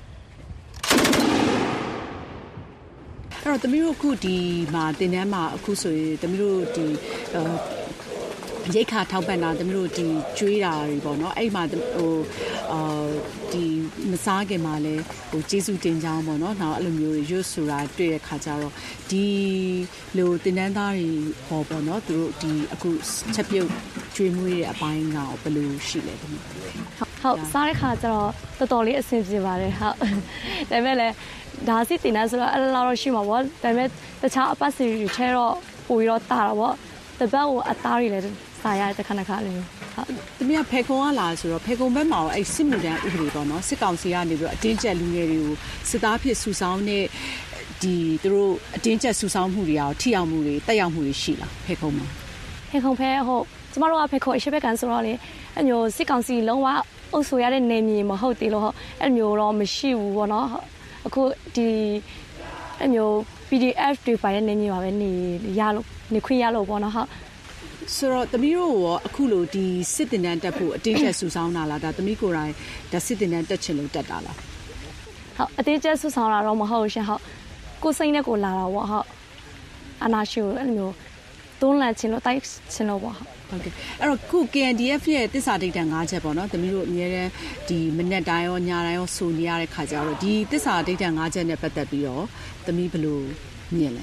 အဲ့တော့တမီးတို့အခုဒီမှာတင်တန်းမှာအခုဆိုရင်တမီးတို့ဒီရိတ်ခါထောက်ပံ့တာတမီးတို့ဒီကျွေးတာတွေပေါ့နော်အဲ့မှာဟိုအာဒီမစားခင်မှာလဲဟိုကျေးဇူးတင်ကြောင်းပေါ့နော်နောက်အဲ့လိုမျိုးရွတ်ဆိုတာတွေ့ရခါကြတော့ဒီလိုတင်တန်းသားတွေဟောပေါ့နော်သူတို့ဒီအခုချက်ပြုတ်ကျွေးမွေးတဲ့အပိုင်းကဘယ်လိုရှိလဲတမီးဟုတ်စားတဲ့ခါကျတော့တော်တော်လေးအဆင်ပြေပါတယ်ဟုတ်ဒါပေမဲ့လည်းဒါစီတင်တန်းဆိုတော့အဲ့လိုတော့ရှိမှာပေါ့ဒါပေမဲ့တခြားအပတ်စီတွေထဲတော့ပိုပြီးတော့တာတော့ပေါ့တပတ်ကိုအသားတွေလည်းစားရတဲ့ခဏခါလေးဟုတ်တမီးကဖေကုံကလာဆိုတော့ဖေကုံဘက်မှာအဲ့စစ်မှုတန်းဥပဒေပေါ့နော်စစ်ကောင်စီကနေပြီးတော့အတင်းကျပ်လူငယ်တွေကိုစစ်သားဖြစ်စုဆောင်းတဲ့ဒီသူတို့အတင်းကျပ်စုဆောင်းမှုတွေအောင်ထိအောင်မှုတွေတက်ရောက်မှုတွေရှိလားဖေကုံမှာဖေကုံဖဲဟုတ်ကျမတို့ကဖေကုံအရှိဘက်ကန်ဆိုတော့လေအဲ့မျိုးစစ်ကောင်စီလုံးဝအုပ်ဆိုရတဲ့နေမြေမဟုတ်သေးလို့ဟုတ်အဲ့မျိုးတော့မရှိဘူးပေါ့နော်အခုဒီအဲ့မျိုး P D F တွေပါတဲ့နေမြေမှာပဲနေရလို့နေခွင့်ရလို့ပေါ့နော်ဟုတ်ဆိုတော့တမီးတို့ရောအခုလိုဒီစစ်တင်တန်းတက်ဖို့အတင်းကျပ်စုဆောင်းတာလားဒါတမီးကိုယ်တိုင်ဒါစစ်တင်တန်းတက်ချင်လို့တက်တာလားဟုတ်အတင်းကျပ်စုဆောင်းတာတော့မဟုတ်ရှင်ဟုတ်ကိုစိတ်နဲ့ကိုလာတာပေါ့ဟုတ်အနာရှိအဲ့လိုမျိုးတွန်းလှန်ချင်လို့တိုက်ချင်လို့ပေါ့ဟုတ်ကဲ့အဲ့တော့ခု K N D F ရဲ့တစ္ဆာဒိဋ္ဌံ၅ချက်ပေါ့နော်တမီးတို့အများနဲ့ဒီမနေ့တိုင်းရောညတိုင်းရောဆိုနေရတဲ့ခါကျတော့ဒီတစ္ဆာဒိဋ္ဌံ၅ချက်နဲ့ပတ်သက်ပြီးတော့တမီးဘယ်လိုမြင်လဲ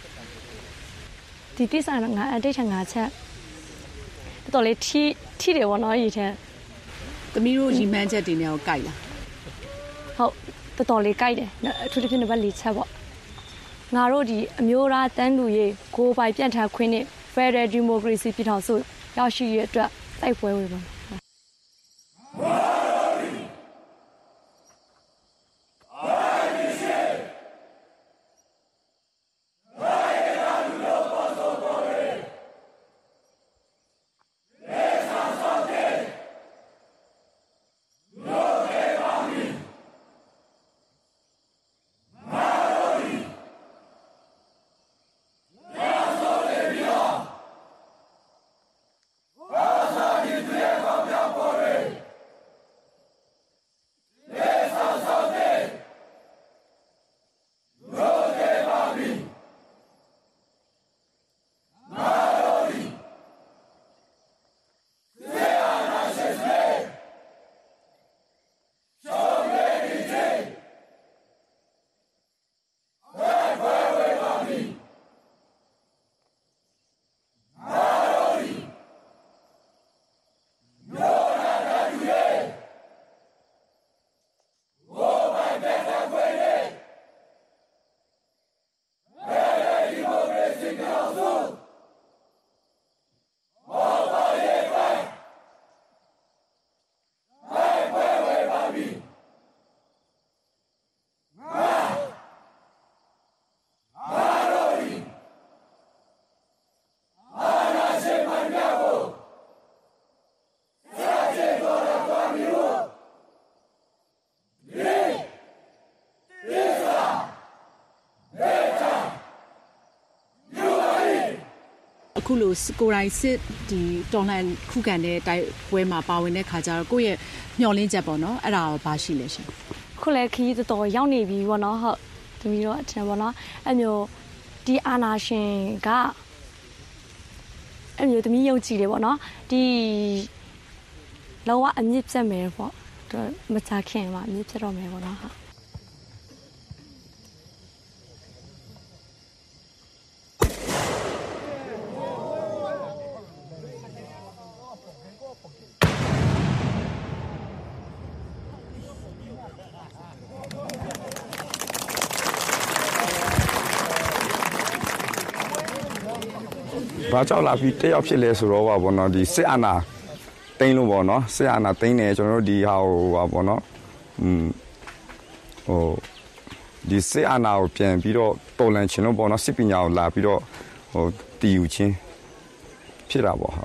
ဒီတစ္ဆာဒိဋ္ဌံ၅ချက်တော်လေးထိထိတယ်ပေါ့နော်ရည်ထဲသမီးတို့ရီမန်းချက်တွေနဲ့ကိုကြိုက်လားဟုတ်တော်တော်လေးကြိုက်တယ်အထူးသဖြင့်နံပါတ်၄ချက်ပေါ့ငါတို့ဒီအမျိုးသားတန်းတူရေးကိုယ်ပိုင်ပြန့်ထားခွင့်နဲ့ Federal Democracy ပြည်ထောင်စုရောက်ရှိရတဲ့အတွက်တိုက်ပွဲဝင်ပါအခုလိုကိုယ်တိုင်စစ်ဒီတော်လှန်ခုခံတဲ့တိုက်ပွဲမှာပါဝင်တဲ့ခါကျတော့ကိုယ့်ရဲ့မျှော်လင့်ချက်ပေါ့နော်အဲ့ဒါရောဘာရှိလဲရှင်ခုလည်းခီးတော်တော်ရောက်နေပြီပေါ့နော်ဟုတ်သမီးတို့အထင်ပေါ့နော်အဲ့မျိုးဒီအာနာရှင်ကအဲ့မျိုးသမီးယုံကြည်တယ်ပေါ့နော်ဒီလောကအမြင့်ပြတ်မယ်ပေါ့မချခင်မှာအမြင့်ပြတ်တော့မယ်ပေါ့နော်ဟာဘာကြောင့်လာပြီးတက်ရောက်ဖြစ်လဲဆိုတော့ပါဘောနော်ဒီစစ်အာဏာသိမ်းလို့ပေါ့နော်စစ်အာဏာသိမ်းတယ်ကျွန်တော်တို့ဒီဟာဟိုပါပေါ့နော်อืมဟိုဒီစစ်အာဏာကိုပြန်ပြီးတော့တော်လန်ခြင်းလို့ပေါ့နော်စစ်ပညာကိုလာပြီးတော့ဟိုတည်ယူခြင်းဖြစ်တာပေါ့ဟာ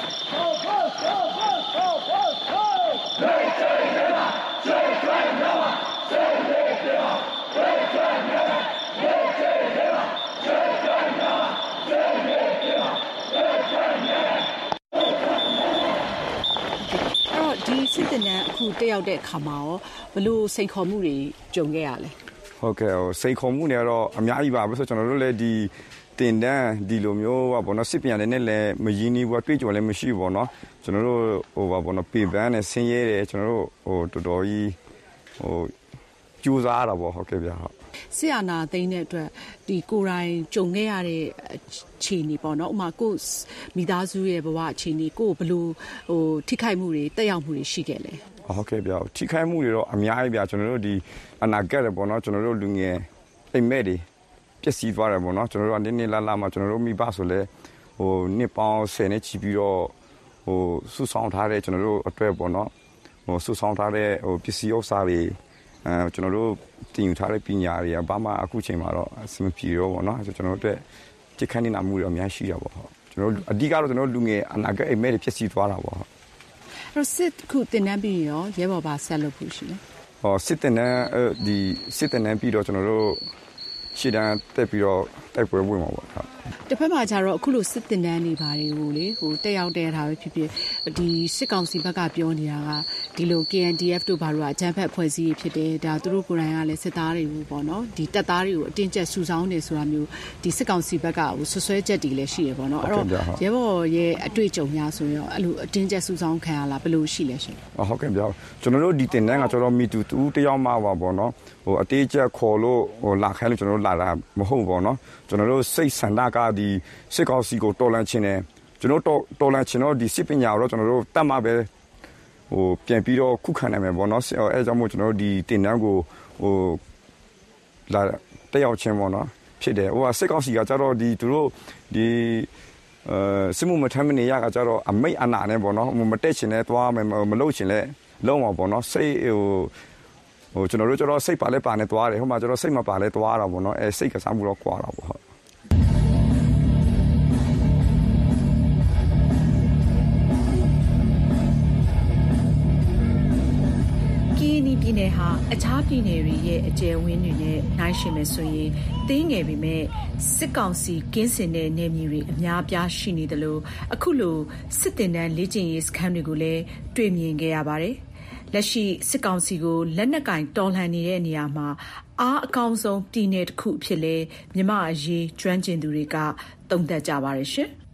စစ်တင်တဲ့အခုတက်ရောက်တဲ့အခါမှာရောဘလို့စိန်ခေါ်မှုတွေကြုံခဲ့ရလဲဟုတ်ကဲ့ဟိုစိန်ခေါ်မှုတွေကတော့အများကြီးပါပဲဆိုကျွန်တော်တို့လည်းဒီတင်တန်းဒီလိုမျိုးပါဘောနော်စစ်ပြန်လည်းနဲ့လည်းမရင်းနှီးဘူးတွေ့ကြုံလည်းမရှိဘူးပေါ့နော်ကျွန်တော်တို့ဟိုပါဘောနော်ပေပန်းနဲ့ဆင်းရဲတယ်ကျွန်တော်တို့ဟိုတော်တော်ကြီးဟိုကြိုးစားရတာပေါ့ဟုတ်ကဲ့ဗျာဟုတ်စစ်အာဏာသိမ်းတဲ့အတွက်ဒီကိုယ်တိုင်ကြုံခဲ့ရတဲ့အခြေအနေပေါ့နော်ဥမာကိုမိသားစုရဲ့ဘဝအခြေအနေကိုဘလို့ဟိုထိခိုက်မှုတွေတက်ရောက်မှုတွေရှိခဲ့လဲဟုတ်ကဲ့ဗျာထိခိုက်မှုတွေတော့အများကြီးဗျာကျွန်တော်တို့ဒီအနာဂတ်ပေါ့နော်ကျွန်တော်တို့လူငယ်အိမ်မက်တွေပျက်စီးသွားတယ်ပေါ့နော်ကျွန်တော်တို့အနေနဲ့လာလာမှာကျွန်တော်တို့မိဘဆိုလဲဟိုနှစ်ပေါင်းဆယ်နဲ့ချီပြီးတော့ဟိုစုဆောင်ထားတဲ့ကျွန်တော်တို့အတွက်ပေါ့နော်ဟိုစုဆောင်ထားတဲ့ဟိုပစ္စည်းဥစ္စာတွေအဲကျွန်တော်တို့တင်ယူထားတဲ့ပညာတွေကဘာမှအခုချိန်မှာတော့အဆင်ပြေရောပေါ့နော်ဆိုကျွန်တော်တို့အတွက်ကြိတ်ခန်းနေနာမှုတွေအများရှိတာပေါ့ဟုတ်ကျွန်တော်အဓိကတော့ကျွန်တော်လူငယ်အနာဂတ်အိမ်မက်တွေဖြစ်စီသွားတာပေါ့ဟုတ်အဲ့စစ်ခုတင်နန်းပြီးရောရဲဘော်ပါဆက်လုပ်ဖို့ရှိတယ်ဟောစစ်တင်နန်းဒီစစ်တင်နန်းပြီးတော့ကျွန်တော်တို့ရှေ့တန်းတက်ပြီးတော့တိုက်ပွဲဝင်မှာပေါ့ဟုတ်တစ်ဖက်မှာကျတော့အခုလိုစစ်တင်နန်းနေပါတယ်ဟိုလေဟိုတက်ရောက်တဲ့ထားပဲဖြစ်ဖြစ်ဒီစစ်ကောင်စီဘက်ကပြောနေတာကဒီလို K N D F တို့ဘာလို့အကြမ်းဖက်ဖွဲ့စည်းဖြစ်တယ်ဒါသူတို့ကိုယ်တိုင်ကလည်းစစ်သားတွေကိုပေါ့နော်ဒီတပ်သားတွေကိုအတင်းကျပ်စုဆောင်းနေဆိုတာမျိုးဒီစစ်ကောင်စီဘက်ကဟိုဆွဆွဲချက်တွေလည်းရှိရပေါ့နော်အဲ့တော့ရဲဘော်ရဲ့အတွေ့အကြုံများဆိုရင်အဲ့လိုအတင်းကျပ်စုဆောင်းခံရလားဘယ်လိုရှိလဲရှင်ဟုတ်ကဲ့ဗျာကျွန်တော်တို့ဒီတင်နန်းကကျွန်တော်မီတူတူတယောက်မှပါပေါ့နော်ဟိုအတေးကျခေါ်လို့ဟိုလာခိုင်းလို့ကျွန်တော်တို့လာတာမဟုတ်ပေါ့နော်ကျွန်တော်တို့စိတ်ဆန္ဒကဒီစစ်ကောင်စီကိုတော်လှန်ခြင်းနဲ့ကျွန်တော်တို့တော်လှန်ခြင်းတော့ဒီစစ်ပညာတော့ကျွန်တော်တို့တတ်မှပဲဟိုပြန်ပြီးတော့ခုခံနိုင်မယ်ပေါ့နော်အဲကြောင့်မို့ကျွန်တော်တို့ဒီတင်နန်းကိုဟိုလာတက်ရောက်ခြင်းပေါ့နော်ဖြစ်တယ်ဟိုစစ်ကောင်စီကကြတော့ဒီသူတို့ဒီအဲစစ်မှုမထမ်းမနေရကကြတော့အမိတ်အနာနဲ့ပေါ့နော်မတက်ချင်လဲသွားမယ်မလုပ်ချင်လဲလုံးအောင်ပေါ့နော်စိတ်ဟိုဟိုကျွန်တော်တို့ကျတော့စိတ်ပါလဲပါနဲ့သွားတယ်ဟိုမှာကျတော့စိတ်မပါလဲသွားတာပေါ့နော်အဲစိတ်ကစားမှုတော့ကွာတာပေါ့ဟုတ်ပြည်နယ်ဟာအခြားပြည်နယ်တွေရဲ့အကျယ်ဝန်းတွေနဲ့နှိုင်းယှဉ်မယ်ဆိုရင်သေးငယ်ပေမဲ့စစ်ကောင်စီကင်းစင်တဲ့နယ်မြေတွေအများအပြားရှိနေတယ်လို့အခုလိုစစ်တင်တန်းလေ့ကျင့်ရေးစခန်းတွေကိုလည်းတွေ့မြင်ခဲ့ရပါတယ်။လက်ရှိစစ်ကောင်စီကိုလက်နက်ကင်တော်လှန်နေတဲ့နေရာမှာအားအကောင်းဆုံးပြည်နယ်တစ်ခုဖြစ်လဲမြမအရေးကျွမ်းကျင်သူတွေကသုံးသပ်ကြပါတယ်ရှင်။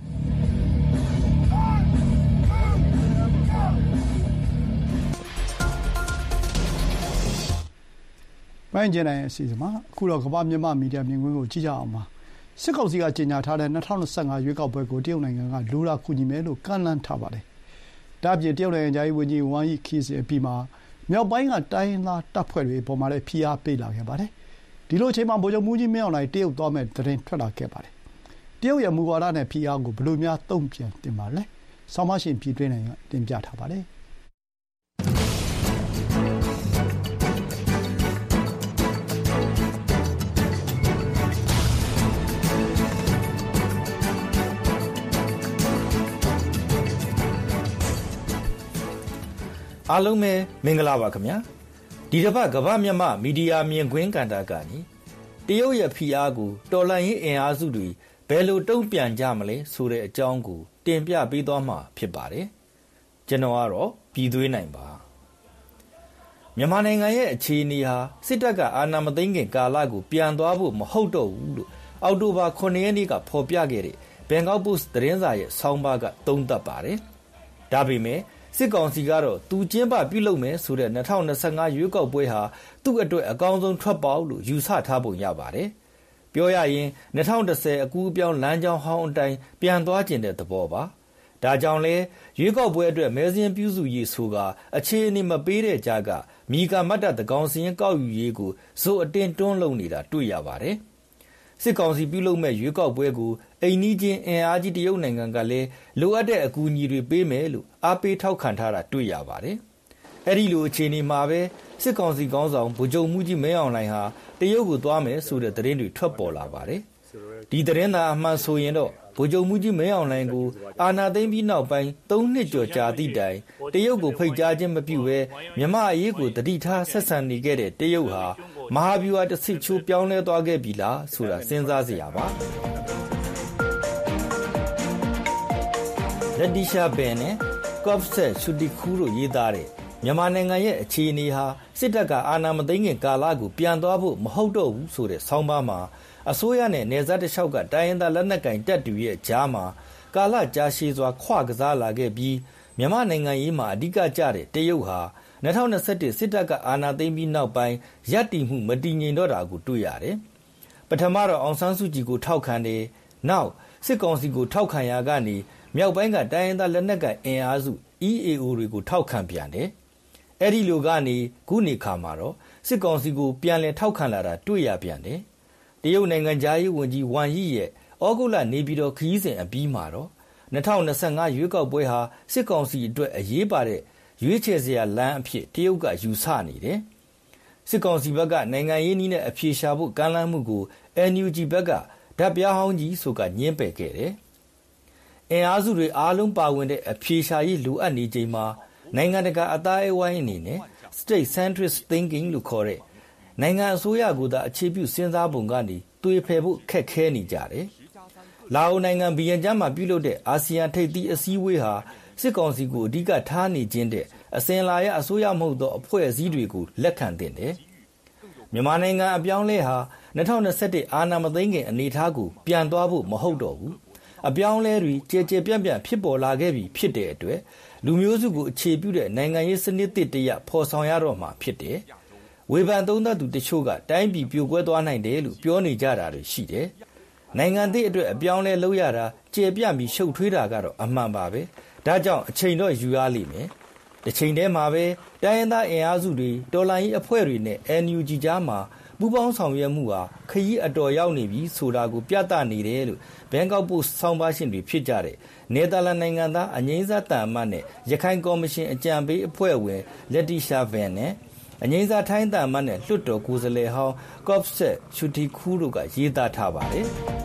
မိုင်းကျန်တဲ့အစီအစဉ်မှာအခုတော့ကမ္ဘာမြန်မာမီဒီယာမြင်ကွင်းကိုကြည့်ကြအောင်ပါစစ်ကောင်စီကကြေညာထားတဲ့၂၀၂၅ရွေးကောက်ပွဲကိုတရုတ်နိုင်ငံကလိုလာကူညီမယ်လို့ကမ်းလှမ်းထားပါတယ်ဒါ့အပြင်တရုတ်နိုင်ငံသားဝန်ကြီးဝမ်ယီခီးစီအပြီးမှာမြောက်ပိုင်းကတိုင်းသားတပ်ဖွဲ့တွေပေါ်မှာလည်းဖိအားပေးလာခဲ့ပါတယ်ဒီလိုအချိန်မှာဗိုလ်ချုပ်မှူးကြီးမင်းအောင်လှိုင်တရုတ်သွားမဲ့သတင်းထွက်လာခဲ့ပါတယ်တရုတ်ရဲ့မူဝါဒနဲ့ဖိအားကိုဘယ်လိုများတုံ့ပြန်တင်ပါလဲဆောင်းမရှင်ပြည်တွင်းနိုင်ငံတင်ပြထားပါတယ်အားလုံးပဲမင်္ဂလာပါခင်ဗျာဒီတစ်ပတ်ကမ္ဘာမြမမီဒီယာမြင်ကွင်းကဏ္ဍကနေတရုတ်ရဲ့ဖိအားကိုတော်လှန်ရေးအင်အားစုတွေဘယ်လိုတုံ့ပြန်ကြမလဲဆိုတဲ့အကြောင်းကိုတင်ပြပေးသွားမှာဖြစ်ပါတယ်ကျွန်တော်ကတော့ပြည်သွေးနိုင်ပါမြန်မာနိုင်ငံရဲ့အခြေအနေဟာစစ်တပ်ကအာဏာမသိမ်းခင်ကာလကိုပြန်သွားဖို့မဟုတ်တော့ဘူးလို့အောက်တိုဘာခုနှစ်ရက်နေ့ကဖော်ပြခဲ့တဲ့ဘန်ကောက်ပို့စ်သတင်းစာရဲ့ဆောင်းပါးကသုံးသပ်ပါတယ်ဒါပေမဲ့စစ်ကောင်စီကတော့သူကျင်းပပြုလုပ်မယ်ဆိုတဲ့၂၀၂၅ရွေးကောက်ပွဲဟာသူ့အတွက်အကောင်းဆုံးထွက်ပေါက်လို့ယူဆထားပုံရပါတယ်ပြောရရင်၂၀၁၀အကူအပြောင်းလမ်းကြောင်းဟောင်းအတိုင်းပြန်သွားကျင်တဲ့သဘောပါဒါကြောင့်လဲရွေးကောက်ပွဲအတွက်မဲစင်းပြုစုရေးဆိုကအခြေအနေမပေးတဲ့ကြားကမိကာမတ်တတကောင်စင်းကောက်ယူရေးကိုဇိုအတင်းတွန်းလုံနေတာတွေ့ရပါတယ်စစ်ကောင်စီပြုလုပ်မဲ့ရွေးကောက်ပွဲကိုအိမ်နီးချင်းအင်အားကြီးတရုတ်နိုင်ငံကလည်းလိုအပ်တဲ့အကူအညီတွေပေးမယ်လို့အားပေးထောက်ခံထားတာတွေ့ရပါတယ်အဲ့ဒီလိုအခြေအနေမှာပဲစစ်ကောင်စီကောင်းဆောင်ဗိုလ်ချုပ်မှုကြီးမင်းအောင်လှိုင်ဟာတရုတ်ကိုသွားမယ်ဆိုတဲ့သတင်းတွေထွက်ပေါ်လာပါတယ်ဒီသတင်းသာအမှန်ဆိုရင်တော့ဗိုလ်ချုပ်မှုကြီးမင်းအောင်လှိုင်ကိုအာဏာသိမ်းပြီးနောက်ပိုင်းသုံးနှစ်ကျော်ကြာသည့်တိုင်တရုတ်ကိုဖိတ်ကြားခြင်းမပြုဘဲမြန်မာအရေးကိုတတိထားဆက်ဆံနေခဲ့တဲ့တရုတ်ဟာမဟာဗျူဟာတစ်စစ်ချိုးပြောင်းလဲသွားခဲ့ပြီလားဆိုတာစဉ်းစားစရာပါလက်ဒီရှာဘန်နဲ့ကော့ဖ်ဆက်ရှူတီခူတို့ရေးသားတဲ့မြန်မာနိုင်ငံရဲ့အခြေအနေဟာစစ်တပ်ကအာဏာမသိမ်းခင်ကာလကိုပြန်သွားဖို့မဟုတ်တော့ဘူးဆိုတဲ့ဆောင်းပါးမှာအစိုးရနဲ့နယ်စပ်တစ်လျှောက်ကတိုင်းရင်းသားလက်နက်ကင်တပ်တွေရဲ့ကြားမှာကာလကြာရှည်စွာခွကစားလာခဲ့ပြီးမြန်မာနိုင်ငံရေးမှာအဓိကကျတဲ့တရုတ်ဟာ၂၀၂၁စစ်တပ်ကအာဏာသိမ်းပြီးနောက်ပိုင်းရပ်တည်မှုမတည်ငြိမ်တော့တာကိုတွေ့ရတယ်ပထမတော့အောင်ဆန်းစုကြည်ကိုထောက်ခံတယ်နောက်စစ်ကောင်စီကိုထောက်ခံရာကနေမြောက်ပိုင်းကတိုင်းရင်းသားလက်နက်ကင်အင်အားစု E A O တွေကိုထောက်ခံပြန်တယ်အဲ့ဒီလိုကနေခုနေခါမှာတော့စစ်ကောင်စီကိုပြန်လည်ထောက်ခံလာတာတွေ့ရပြန်တယ်တရုတ်နိုင်ငံသားရေးဝန်ကြီးဝမ်ယီရဲ့ဩဂုတ်လနေပြည်တော်ခရီးစဉ်အပြီးမှာတော့၂၀၂၅ရွေးကောက်ပွဲဟာစစ်ကောင်စီအတွက်အရေးပါတဲ့ရွေးချယ်စရာလမ်းအဖြစ်တရုတ်ကယူဆနေတယ်စစ်ကောင်စီဘက်ကနိုင်ငံရေးနည်းနဲ့အပြေရှာဖို့ကမ်းလှမ်းမှုကို N U G ဘက်ကဓာတ်ပြားဟောင်းကြီးဆိုကညှင်းပယ်ခဲ့တယ်အင်အားစုတွေအားလုံးပါဝင်တဲ့အပြေရှာရေးလိုအပ်နေချိန်မှာနိုင်ငံတကာအသားအဝိုင်းအနေနဲ့ state centrist thinking လို့ခေါ်တဲ့နိုင်ငံအစိုးရကသာအခြေပြုစဉ်းစားပုံကနေတွေးဖယ်ဖို့ခက်ခဲနေကြတယ်။လာအိုနိုင်ငံဗီယန်ကျန်းမှာပြုလုပ်တဲ့အာဆီယံထိပ်သီးအစည်းအဝေးဟာစစ်ကောင်စီကိုအဓိကထားနေခြင်းတဲ့အစဉ်လာရအစိုးရမဟုတ်သောအဖွဲ့အစည်းတွေကိုလက်ခံတင်တယ်။မြန်မာနိုင်ငံအပြောင်းလဲဟာ၂၀၂၁အာဏာမသိမ်းခင်အနေအထားကိုပြန်သွားဖို့မဟုတ်တော့ဘူး။အပြောင်းလဲတွေကြဲကြဲပြန့်ပြန့်ဖြစ်ပေါ်လာခဲ့ပြီဖြစ်တဲ့အတွက်လူမျိုးစုကိုအခြေပြုတဲ့နိုင်ငံရေးစနစ်သစ်တရဖော်ဆောင်ရတော့မှာဖြစ်တယ်။ဝေဖန်သုံးသပ်သူတချို့ကတိုင်းပြည်ပြိုကွဲသွားနိုင်တယ်လို့ပြောနေကြတာတွေရှိတယ်။နိုင်ငံသစ်အတွက်အပြောင်းလဲလုပ်ရတာကျေပြန့်ပြီးရှုပ်ထွေးတာကတော့အမှန်ပါပဲ။ဒါကြောင့်အချိန်တော့ယူရလိမ့်မယ်။တစ်ချိန်တည်းမှာပဲတိုင်းရင်းသားအင်အားစုတွေတော်လှန်ရေးအဖွဲ့တွေနဲ့ N U G ကြားမှာပူးပေါင်းဆောင်ရွက်မှုဟာခရီးအတော်ရောက်နေပြီဆိုတာကိုပြသနေတယ်လို့ဘန်ကောက်ပို့စ်ဆောင်းပါးရှင်တွေဖြစ်ကြတဲ့နယ်သာလန်နိုင်ငံသားအငိမ့်စားတန်အမတ်နဲ့ရခိုင်ကော်မရှင်အကြံပေးအဖွဲ့ဝင်လက်တီရှာဗန်နဲ့အငိမ့်စားထိုင်းတန်အမတ်နဲ့လွှတ်တော်ကိုယ်စားလှယ်ဟောင်းကော့ဖ်ဆက်ရှူတီခူးတို့ကရေးသားထားပါတယ်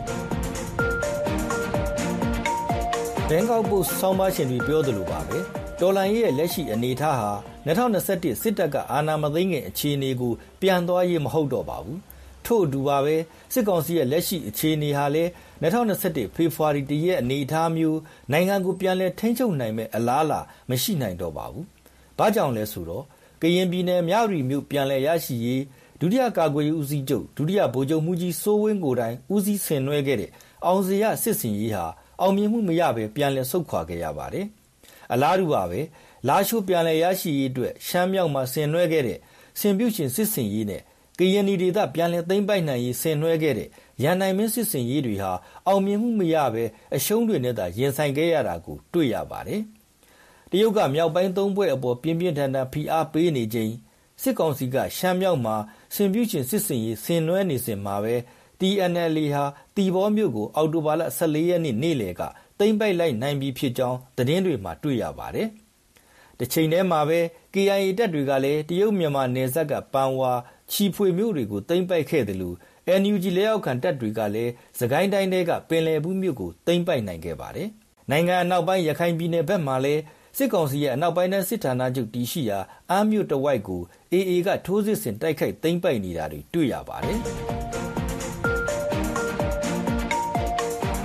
ဘန်ကောက်ပို့စ်ဆောင်းပါးရှင်တွေပြောသလိုပါပဲတော်လန်ရဲ့လက်ရှိအနေအထားဟာ၂၀၂၁စစ်တပ်ကအာဏာမသိမ်းခင်အခြေအနေကိုပြန်သွားရေးမဟုတ်တော့ပါဘူးထို့အတူပါပဲစစ်ကောင်စီရဲ့လက်ရှိအခြေအနေဟာလည်း၂၀၂၁ဖေဖော်ဝါရီလရဲ့အနေအထားမျိုးနိုင်ငံကိုပြန်လည်ထိန်းချုပ်နိုင်မဲ့အလားအလာမရှိနိုင်တော့ပါဘူး။ဘာကြောင့်လဲဆိုတော့ကရင်ပြည်နယ်မြရီမြို့ပြန်လည်ရရှိရေးဒုတိယကာကွယ်ရေးဦးစီးချုပ်ဒုတိယဗိုလ်ချုပ်မှုကြီးစိုးဝင်းကိုတိုင်ဦးစီးဆင်နွှဲခဲ့တဲ့အောင်စရစစ်စင်ရေးဟာအောင်မြင်မှုမရဘဲပြန်လည်ဆုတ်ခွာခဲ့ရပါတယ်။အလားတူပါပဲလာရှိုးပြန်လည်ရရှိရေးအတွက်ရှမ်းမြောက်မှာဆင်နွှဲခဲ့တဲ့စင်ပြုရှင်စစ်စင်ရေးနဲ့ကရင်နီဒေသပြန်လည်သိမ်းပိုက်နိုင်ရေးဆင်နွှဲခဲ့တဲ့ရန်နိုင်မင်းစစ်စင်ရေးတွေဟာအောင်မြင်မှုမရဘဲအရှုံးတွေနဲ့သာရင်ဆိုင်ခဲ့ရတာကိုတွေ့ရပါတယ်။တရုတ်ကမြောက်ပိုင်းသုံးဘွဲ့အပေါ်ပြင်းပြင်းထန်ထန်ဖိအားပေးနေခြင်းစစ်ကောင်စီကရှမ်းမြောက်မှာစင်ပြုရှင်စစ်စင်ရေးဆင်နွှဲနေစဉ်မှာပဲ T N L A ဟာတီဘောမြို့ကိုအောက်တိုဘာလ၁၄ရက်နေ့နေ့လယ်ကသိမ်းပိုက်လိုက်နိုင်ပြီဖြစ်ကြောင်းသတင်းတွေမှာတွေ့ရပါတယ်။တစ်ချိန်တည်းမှာပဲ K I A တပ်တွေကလည်းတရုတ်မြန်မာနယ်စပ်ကပန်ဝါချီဖွေမြို့တွေကိုသိမ်းပိုက်ခဲ့တယ်လို့ N U G လက်အောက်ခံတပ်တွေကလည်းစကိုင်းတိုင်းတွေကပင်လယ်ဘူးမြို့ကိုသိမ်းပိုက်နိုင်ခဲ့ပါတယ်။နိုင်ငံအနောက်ပိုင်းရခိုင်ပြည်နယ်ဘက်မှာလည်းစစ်ကောင်စီရဲ့အနောက်ပိုင်းတိုင်းစစ်ဌာနချုပ်တည်ရှိရာအမ်းမြို့တဝိုက်ကို A A ကထိုးစစ်ဆင်တိုက်ခိုက်သိမ်းပိုက်နေတာတွေတွေ့ရပါတယ်။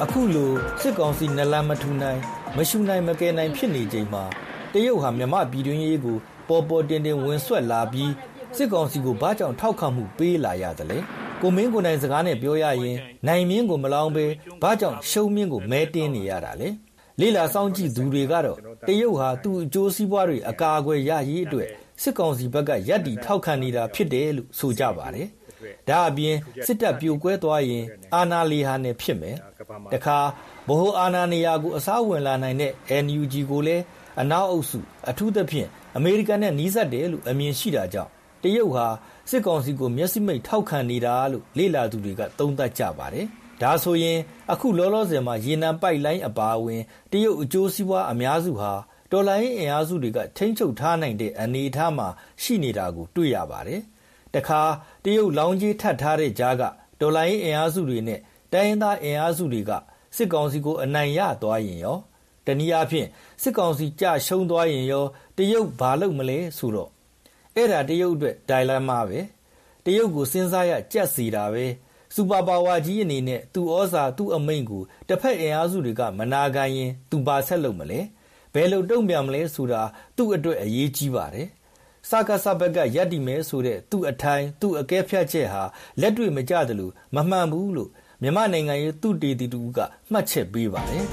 အခုလိုစစ်ကောင်စီနလန်မထူနိုင်မရှူနိုင်မကယ်နိုင်ဖြစ်နေချိန်မှာတရုတ်ဟာမြန်မာပြည်တွင်းရေးကိုပေါ်ပေါ်တင်တင်ဝင်ဆွက်လာပြီးစစ်ကောင်စီကိုဘာကြောင့်ထောက်ခံမှုပေးလာရသလဲကိုမင်းကိုနိုင်စကားနဲ့ပြောရရင်နိုင်မင်းကိုမလောင်းပဲဘာကြောင့်ရှုံးမင်းကိုမဲတင်းနေရတာလဲလေးလာဆောင်ကြည့်သူတွေကတော့တရုတ်ဟာသူ့အကျိုးစီးပွားတွေအကာအကွယ်ရရေးအတွက်စစ်ကောင်စီဘက်ကရပ်တည်ထောက်ခံနေတာဖြစ်တယ်လို့ဆိုကြပါတယ်ဒါအပြင်စစ်တပ်ပြိုကွဲသွားရင်အာဏာလီဟာနဲ့ဖြစ်မယ်တခါဗဟိုအာဏာနေရာကိုအစားဝင်လာနိုင်တဲ့ N U G ကိုလည်းအနောက်အုပ်စုအထူးသဖြင့်အမေရိကန်နဲ့နှီးစပ်တယ်လို့အမြင်ရှိတာကြောင့်တရုတ်ဟာစစ်ကောင်စီကိုမျက်စိမိတ်ထောက်ခံနေတာလို့လေ့လာသူတွေကသုံးသပ်ကြပါတယ်ဒါဆိုရင်အခုလောလောဆယ်မှာရေနံပိုက်လိုင်းအပါအဝင်တရုတ်အကျိုးစီးပွားအများစုဟာဒေါ်လာရင်းအင်အားစုတွေကထိန်းချုပ်ထားနိုင်တဲ့အနေအထားမှာရှိနေတာကိုတွေ့ရပါတယ်တခါတရုတ်လောင်းကြီးထပ်ထားတဲ့ကြားကဒေါ်လာရင်းအင်အားစုတွေနဲ့တိုင်းရင်းသားအင်အားစုတွေကစစ်ကောင်စီကိုအနိုင်ရသွားရင်ရောတနည်းအားဖြင့်စစ်ကောင်စီကြရှုံးသွားရင်ရောတရုတ်ဘာလုပ်မလဲဆိုတော့အဲ့ဒါတရုတ်အတွက်ဒိုင်လက်မာပဲတရုတ်ကိုစဉ်းစားရကြက်စီတာပဲစူပါပါဝါကြီးအနေနဲ့သူ့ဩဇာသူ့အမိန့်ကိုတစ်ဖက်အင်အားစုတွေကမနာခံရင်သူဘာဆက်လုပ်မလဲဘယ်လိုတုံ့ပြန်မလဲဆိုတာသူ့အတွက်အရေးကြီးပါတယ်စကားစဘက်ကရပ်တည်မယ်ဆိုတဲ့သူ့အထိုင်သူ့အကဲဖြတ်ချက်ဟာလက်တွေ့မကျသလိုမမှန်ဘူးလို့မြန်မာနိုင်ငံရဲ့သူတေတီတူကမှတ်ချက်ပေးပါတယ်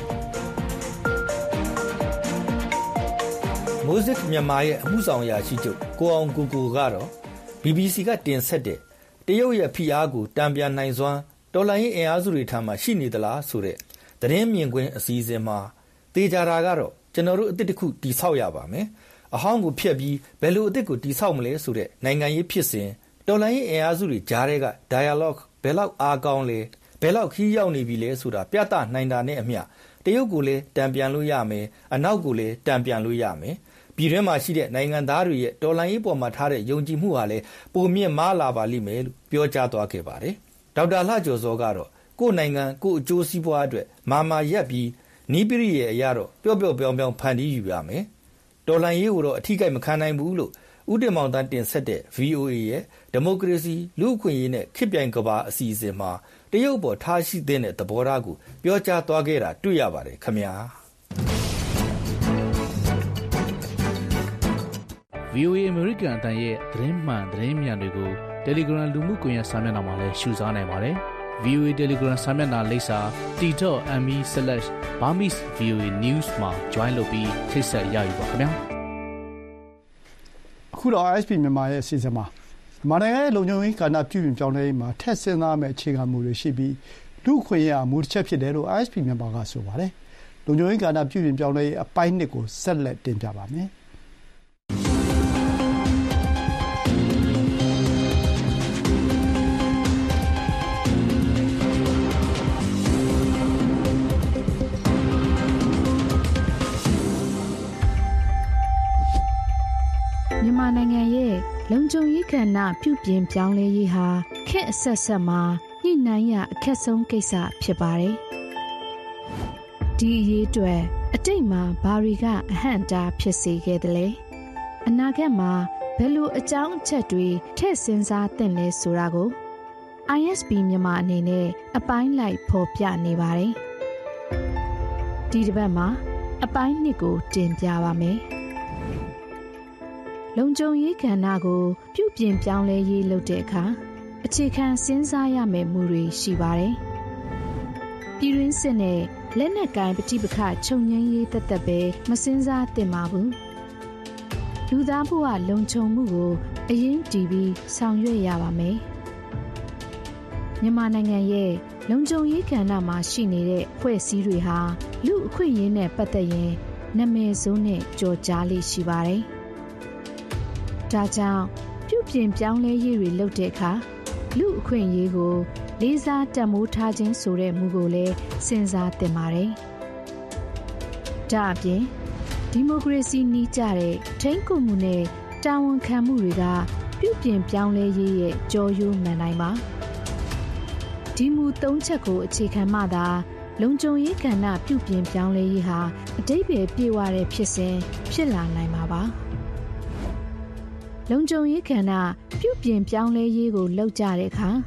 မိုးစစ်မြန်မာရဲ့အမှုဆောင်ရာရှိချုပ်ကိုအောင်ကိုကိုကတော့ B B C ကတင်ဆက်တဲ့တရုတ်ရဲ့ဖိအားကိုတံပြန်နိုင်စွမ်းတော်လှန်ရေးအင်အားစုတွေထံမှာရှိနေသလားဆိုတဲ့သတင်းမြင်ကွင်းအစည်းအဝေးမှာတေချာတာကတော့ကျွန်တော်တို့အစ်တစ်ခုတိဆောက်ရပါမယ်အဟောင်းကိုဖျက်ပြီးဘယ်လိုအစ်ကိုတိဆောက်မလဲဆိုတဲ့နိုင်ငံရေးဖြစ်စဉ်တော်လှန်ရေးအင်အားစုတွေကြားထဲက dialogue ဘယ်လောက်အားကောင်းလဲဘယ်လောက်ခီးရောက်နေပြီလဲဆိုတာပြသနိုင်တာနဲ့အမျှတရုတ်ကိုလည်းတံပြန်လို့ရမယ်အနောက်ကိုလည်းတံပြန်လို့ရမယ်ပြည်တွင်းမှာရှိတဲ့နိုင်ငံသားတွေရဲ့တော်လှန်ရေးပေါ်မှာထားတဲ့ယုံကြည်မှုဟာလည်းပုံမြင့်မားလာပါလိမ့်မယ်လို့ပြောကြားသွားခဲ့ပါတယ်ဒေါက်တာလှကျော်စောကတော့ကိုယ်နိုင်ငံကိုယ်အကျိုးစီးပွားအတွက်မာမာရက်ပြီးနီးပရိရဲ့အရာတော့ပျော့ပျော့ပြောင်းပြောင်းဖန်တီးယူရမယ်တော်လှန်ရေးကိုတော့အထီးကိတ်မခံနိုင်ဘူးလို့ဦးတင်မောင်တန်းတင်ဆက်တဲ့ V O A ရဲ့ဒီမိုကရေစီလူ့အခွင့်အရေးနဲ့ခေတ်ပြိုင်ကဘာအစီအစဉ်မှာတရုတ်ပေါ်ထားရှိတဲ့သဘောထားကိုပြောကြားသွားခဲ့တာတွေ့ရပါတယ်ခင်ဗျာ V O A အမေရိကန်အသံရဲ့သတင်းမှန်သတင်းမြန်တွေကို Telegram လူမှုကွန်ရက်စာမျက်နှာမှာလည်းရှုစားနိုင်ပါတယ်။ V O A Telegram စာမျက်နှာလိပ်စာ t dot m e slash burmese v o a news မှာ join လုပ်ပြီးထိတ်ဆက်ရယူပါခင်ဗျာ။အခုတော့ I S P မြန်မာရဲ့အစီအစဉ်မှာမြန်မာနိုင်ငံရဲ့လုံခြုံရေးကဏ္ဍပြုပြင်ပြောင်းလဲရေးမှာထက်စင်သားမဲ့အခြေခံမှုတွေရှိပြီးလူ့အခွင့်အရေးအမှုတစ်ချက်ဖြစ်တယ်လို့ I S P မြန်မာကဆိုပါတယ်။လုံခြုံရေးကဏ္ဍပြုပြင်ပြောင်းလဲရေးအပိုင်းနှစ်ကိုဆက်လက်တင်ပြပါမယ်။မြန်မာနိုင်ငံရဲ့လုံခြုံရေးကဏ္ဍပြုပြင်ပြောင်းလဲရေးဟာခေတ်အဆက်ဆက်မှာညှိနှိုင်းရအခက်ဆုံးကိစ္စဖြစ်ပါတယ်။ဒီအရေးအတွက်အတိတ်မှာဘာတွေကအဟန့်အတားဖြစ်စေခဲ့သလဲ။အနာဂတ်မှာဘယ်လိုအကြောင်းအချက်တွေထည့်စဉ်းစားသင့်လဲဆိုတာကို I S P မြန်မာအနေနဲ့အပိုင်းလိုက်ဖော်ပြနေပါတယ်။ဒီတစ်ပတ်မှာအပိုင်းနှစ်ကိုတင်ပြပါမယ်။လုံခြုံရေးကဏ္ဍကိုပြုပြင်ပြောင်းလဲရေးလုပ်တဲ့အခါအခြေခံစဉ်းစားရမယ့်မူတွေရှိပါတယ်။ပြည်တွင်းစစ်နဲ့လက်နက်ကိုင်ပဋိပက္ခချုပ်ငြိမ်းရေးတသက်ပဲမစဉ်းစားသင့်ပါဘူး။လူသားဘဝလုံခြုံမှုကိုအရင်တည်ပြီးဆောင်ရွက်ရပါမယ်။မြန်မာနိုင်ငံရဲ့လုံခြုံရေးကဏ္ဍမှာရှိနေတဲ့ဖွဲ့စည်းတွေဟာလူအခွင့်အရေးနဲ့ပတ်သက်ရင်နာမည်ဆိုးနဲ့ကြော်ကြားလေးရှိပါတယ်။ဒါကြောင့်ပြုပြင်ပြောင်းလဲရေးတွေလုပ်တဲ့အခါလူအခွင့်အရေးကိုလေးစားတန်ဖိုးထားခြင်းဆိုတဲ့မူကိုလည်းစဉ်းစားသင့်ပါတယ်။ဒါအပြင်ဒီမိုကရေစီနည်းကျတဲ့ထိန်းကွပ်မှုနဲ့တာဝန်ခံမှုတွေကပြုပြင်ပြောင်းလဲရေးရဲ့ကြောရိုးမှန်တိုင်းပါ။ဒီမူသုံးချက်ကိုအခြေခံမှသာလုံခြုံရေးကဏ္ဍပြုပြင်ပြောင်းလဲရေးဟာအတိတ်ပဲပြေဝတဲ့ဖြစ်စဉ်ဖြစ်လာနိုင်မှာပါ။လုံခြုံရေးကဏ္ဍပြုပြင်ပြောင်းလဲရေးကိုလှုပ်ကြတဲ့အခါ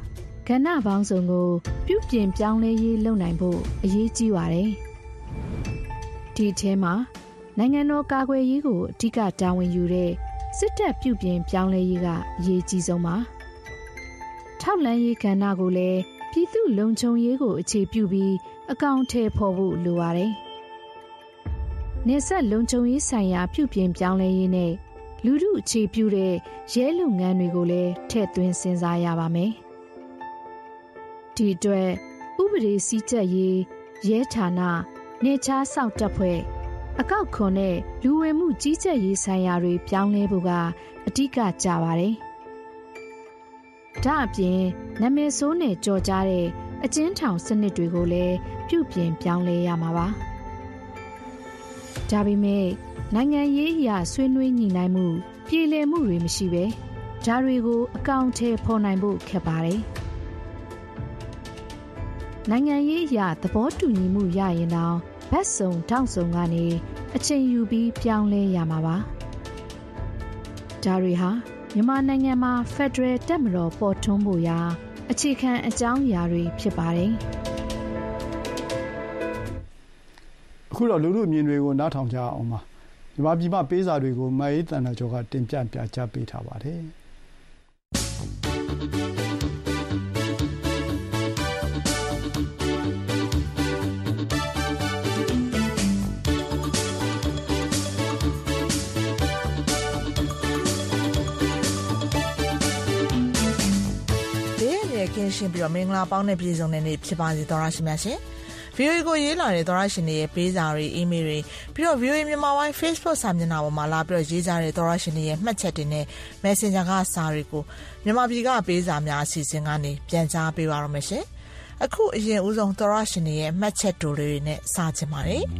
ကဏ္ဍပေါင်းစုံကိုပြုပြင်ပြောင်းလဲရေးလုပ်နိုင်ဖို့အရေးကြီးပါတယ်။ဒီထဲမှာနိုင်ငံတော်ကာကွယ်ရေးကိုအဓိကတာဝန်ယူတဲ့စစ်တပ်ပြုပြင်ပြောင်းလဲရေးကအရေးကြီးဆုံးပါ။ထောက်လှမ်းရေးကဏ္ဍကိုလည်းပြည်သူလုံခြုံရေးကိုအခြေပြုပြီးအကောင့်ထဲပေါ်ဖို့လိုပါတယ်။နေဆက်လုံခြုံရေးဆိုင်ရာပြုပြင်ပြောင်းလဲရေးနဲ့လူထုအခြေပြုတဲ့ရဲလုပ်ငန်းတွေကိုလည်းထည့်သွင်းစဉ်းစားရပါမယ်။ဒီအတွက်ဥပဒေစည်းကြပ်ရေးရဲဌာနနေချားစောင့်တပ်ဖွဲ့အကောက်ခွန်နဲ့လူဝင်မှုကြီးကြပ်ရေးဆိုင်ရာတွေပြောင်းလဲဖို့ကအဓိကကြပါတယ်။ဒါအပြင်နာမည်ဆိုးနဲ့ကြော်ကြားတဲ့အကျဉ်းထောင်စနစ်တွေကိုလည်းပြုပြင်ပြောင်းလဲရမှာပါ။ဒါပေမဲ့နိုင်ငံရေးအရာဆွေးနွေးညှိနှိုင်းမှုပြည်လည်မှုတွေမရှိဘဲဒါတွေကိုအကောင့်ထဲပေါ်နိုင်ဖို့ခက်ပါတယ်။နိုင်ငံရေးအရာသဘောတူညီမှုရရင်တော့ဘက်စုံတောင့်စုံကနေအချိန်ယူပြီးပြောင်းလဲရမှာပါ။ဒါတွေဟာမြန်မာနိုင်ငံမှာဖက်ဒရယ်တပ်မတော်ပေါ်ထွန်းဖို့ရာအခြေခံအကြောင်းအရာတွေဖြစ်ပါတယ်။အခုတော့လူလူအမြင်တွေကိုနားထောင်ကြအောင်ပါမြန်မာပြည်မှာပေးစာတွေကိုမအေးတန်တာကျော်ကတင်ပြပြချပေးထားပါတယ်။ကင်းရှင်းပြီးတော့မင်္ဂလာပေါင်းနဲ့ပြည်စုံတဲ့နေ့ဖြစ်ပါစေသောရရှိမြတ်ရှင်။ဗီအိုအေကိုရေးလာတဲ့သောရရှင်တွေရဲ့ပေးစာတွေအီးမေးလ်တွေပြီးတော့ ဗီအိုအေ မြန်မာပိုင်း Facebook စာမျက်နှာပေါ်မှာလာပြီးတော့ရေးကြတဲ့သောရရှင်တွေရဲ့မှတ်ချက်တွေနဲ့ Messenger ကစာတွေကိုမြန်မာပြည်ကပေးစာများအစီအစဉ်ကနေပြန်ကြားပေးပါရမယ်ရှင်။အခုအရင်ဦးဆုံးသောရရှင်တွေရဲ့မှတ်ချက်တိုလေးတွေနဲ့စချင်ပါတယ်။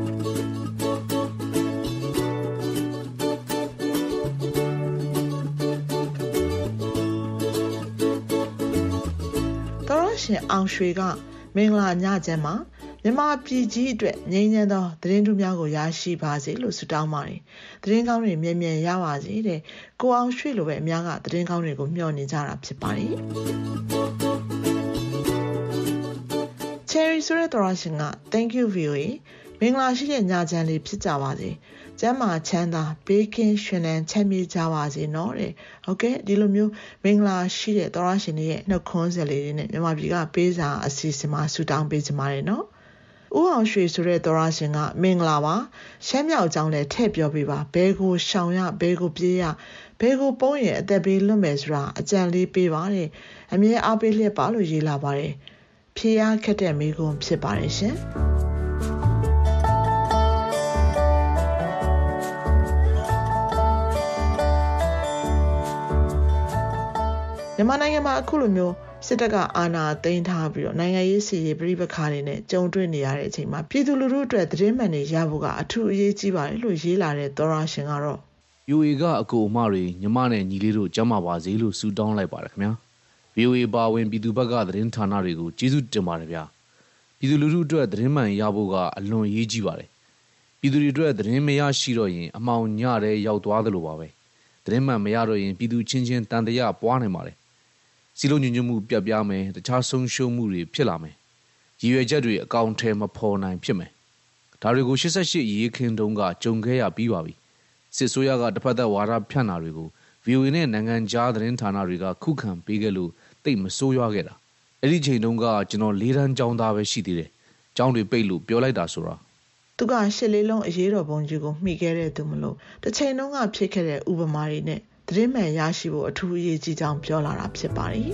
ရှင်အောင်ရွှေကမင်္ဂလာညချမ်းမှာမြန်မာပြည်ကြီးအတွက်ငြိမ်းချမ်းသောသတင်းထူးများကိုရရှိပါစေလို့ဆုတောင်းပါတယ်။သတင်းကောင်းတွေမြဲမြဲရပါစေတဲ့။ကိုအောင်ရွှေလိုပဲအများကသတင်းကောင်းတွေကိုမျှော်နေကြတာဖြစ်ပါတယ်။ Cherry ဆိုတဲ့တော်ရှင်က Thank you ဗီအိုအေမင်္ဂလာရှိတဲ့ညချမ်းလေးဖြစ်ကြပါစေ။ကျမ်းမာချမ်းသာဘေးကင်းရှင်လန်းချမ်းမြေ့ကြပါစေနော်တဲ့။ဟုတ်ကဲ့ဒီလိုမျိုးမင်္ဂလာရှိတဲ့သောရရှင်တွေရဲ့နှုတ်ခွန်းဆက်လေးတွေနဲ့မြန်မာပြည်ကပေးစာအစီအစဉ်မှာဆုတောင်းပေးကြပါတယ်နော်။ဦးအောင်ရွှေဆိုတဲ့သောရရှင်ကမင်္ဂလာပါရှမ်းမြောက်အကြောင်းလည်းထည့်ပြောပေးပါဘဲကိုရှောင်ရဘဲကိုပြေးရဘဲကိုပုံးရင်အသက်ဘေးလွတ်မယ်ဆိုတာအကြံလေးပေးပါတဲ့အမြဲအားပေးလျက်ပါလို့ရေးလာပါတယ်။ဖြေရခက်တဲ့မိကုံဖြစ်ပါတယ်ရှင်။မြန်မာနိုင်ငံမှာအခုလိုမျိုးစစ်တပ်ကအာဏာသိမ်းထားပြီးတော့နိုင်ငံရေးစီရေးပြည်ပခါတွေနဲ့ကြုံတွေ့နေရတဲ့အချိန်မှာပြည်သူလူထုအတွက်သတင်းမှန်တွေရဖို့ကအထူးအရေးကြီးပါတယ်လို့ရေးလာတဲ့သောရရှင်ကတော့ဗီအိုအေ ကအကိုအမတွေညီမနဲ့ညီလေးတို့ကျမ်းမာပါစေလို့ဆုတောင်းလိုက်ပါတယ်ခင်ဗျာ ဗီအိုအေ ပါဝင်ပြည်သူဘက်ကသတင်းဌာနတွေကိုကျေးဇူးတင်ပါတယ်ဗျာပြည်သူလူထုအတွက်သတင်းမှန်ရဖို့ကအလွန်အရေးကြီးပါတယ်ပြည်သူတွေအတွက်သတင်းမရရှိတော့ရင်အမှောင်ညတဲ့ရောက်သွားသလိုပါပဲသတင်းမှန်မရတော့ရင်ပြည်သူချင်းချင်းတန်တရားပွားနိုင်ပါတယ်စီလုံးညွညွမှုပြတ်ပြားမယ်တခြားဆုံးရှုံးမှုတွေဖြစ်လာမယ်ရည်ရွယ်ချက်တွေအကောင့်ထဲမဖော်နိုင်ဖြစ်မယ်ဒါတွေကိုရှစ်ဆယ့်ရှစ်ရေးခင်းတုန်းကကြုံခဲ့ရပြီးပါပြီစစ်ဆိုးရကတစ်ဖက်သက်ဝါဒဖြန့်တာတွေကို ဗီအိုအေ နဲ့နိုင်ငံခြားသတင်းဌာနတွေကခုခံပေးခဲ့လို့တိတ်မဆိုးရွားခဲ့တာအဲ့ဒီချိန်တုန်းကကျွန်တော်လေးတန်းကျောင်းသားပဲရှိသေးတယ်ကျောင်းတွေပိတ်လို့ပြောလိုက်တာဆိုတာသူကရှစ်လေးလုံးအရေးတော်ပုံကြီးကိုမှီခဲ့တဲ့သူမလို့တစ်ချိန်တုန်းကဖြစ်ခဲ့တဲ့ဥပမာတွေနဲ့သတင်းမှန်ရရှိဖို့အထူးအရေးကြီးကြောင်းပြောလာတာဖြစ်ပါတယ်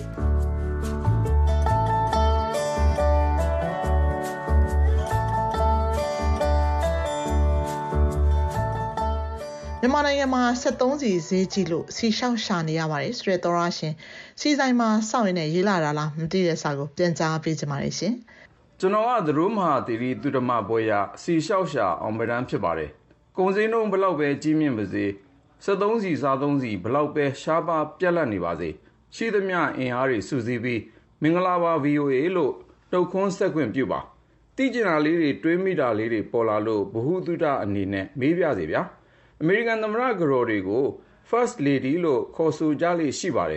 မြန်မာနိုင်ငံမှာစက်သုံးစီဈေးကြီးလို့စီရှောက်ရှာနေရပါတယ်ဆိုတဲ့သောရရှင်စီဆိုင်မှာစောင့်ရင်းနဲ့ရေးလာတာလားမသိတဲ့စာကိုပြန်ကြားပေးကြပါရရှင်ကျွန်တော်ကသတို့မဟာသီရိသူဓမ္မဘွဲရစီရှောက်ရှာအောင်ပဒန်းဖြစ်ပါတယ်ကုန်စည်နှုန်းဘလောက်ပဲကြီးမြင့်ပါစေစက်သုံးစီစားသုံးစီဘလောက်ပဲရှားပါပြက်လက်နေပါစေရှိသမျှအင်အားတွေစုစည်းပြီးမင်္ဂလာပါ ဗီအိုအေ လို့နှုတ်ခွန်းဆက်ခွင့်ပြုပါသိကျင်တာလေးတွေတွေးမိတာလေးတွေပေါ်လာလို့ဘ ഹു တုဒအနေနဲ့မေးပြစေဗျာအမေရိကန်သမ္မတကတော်တွေကို First Lady လို့ခေါ်ဆိုကြလေရှိပါတယ်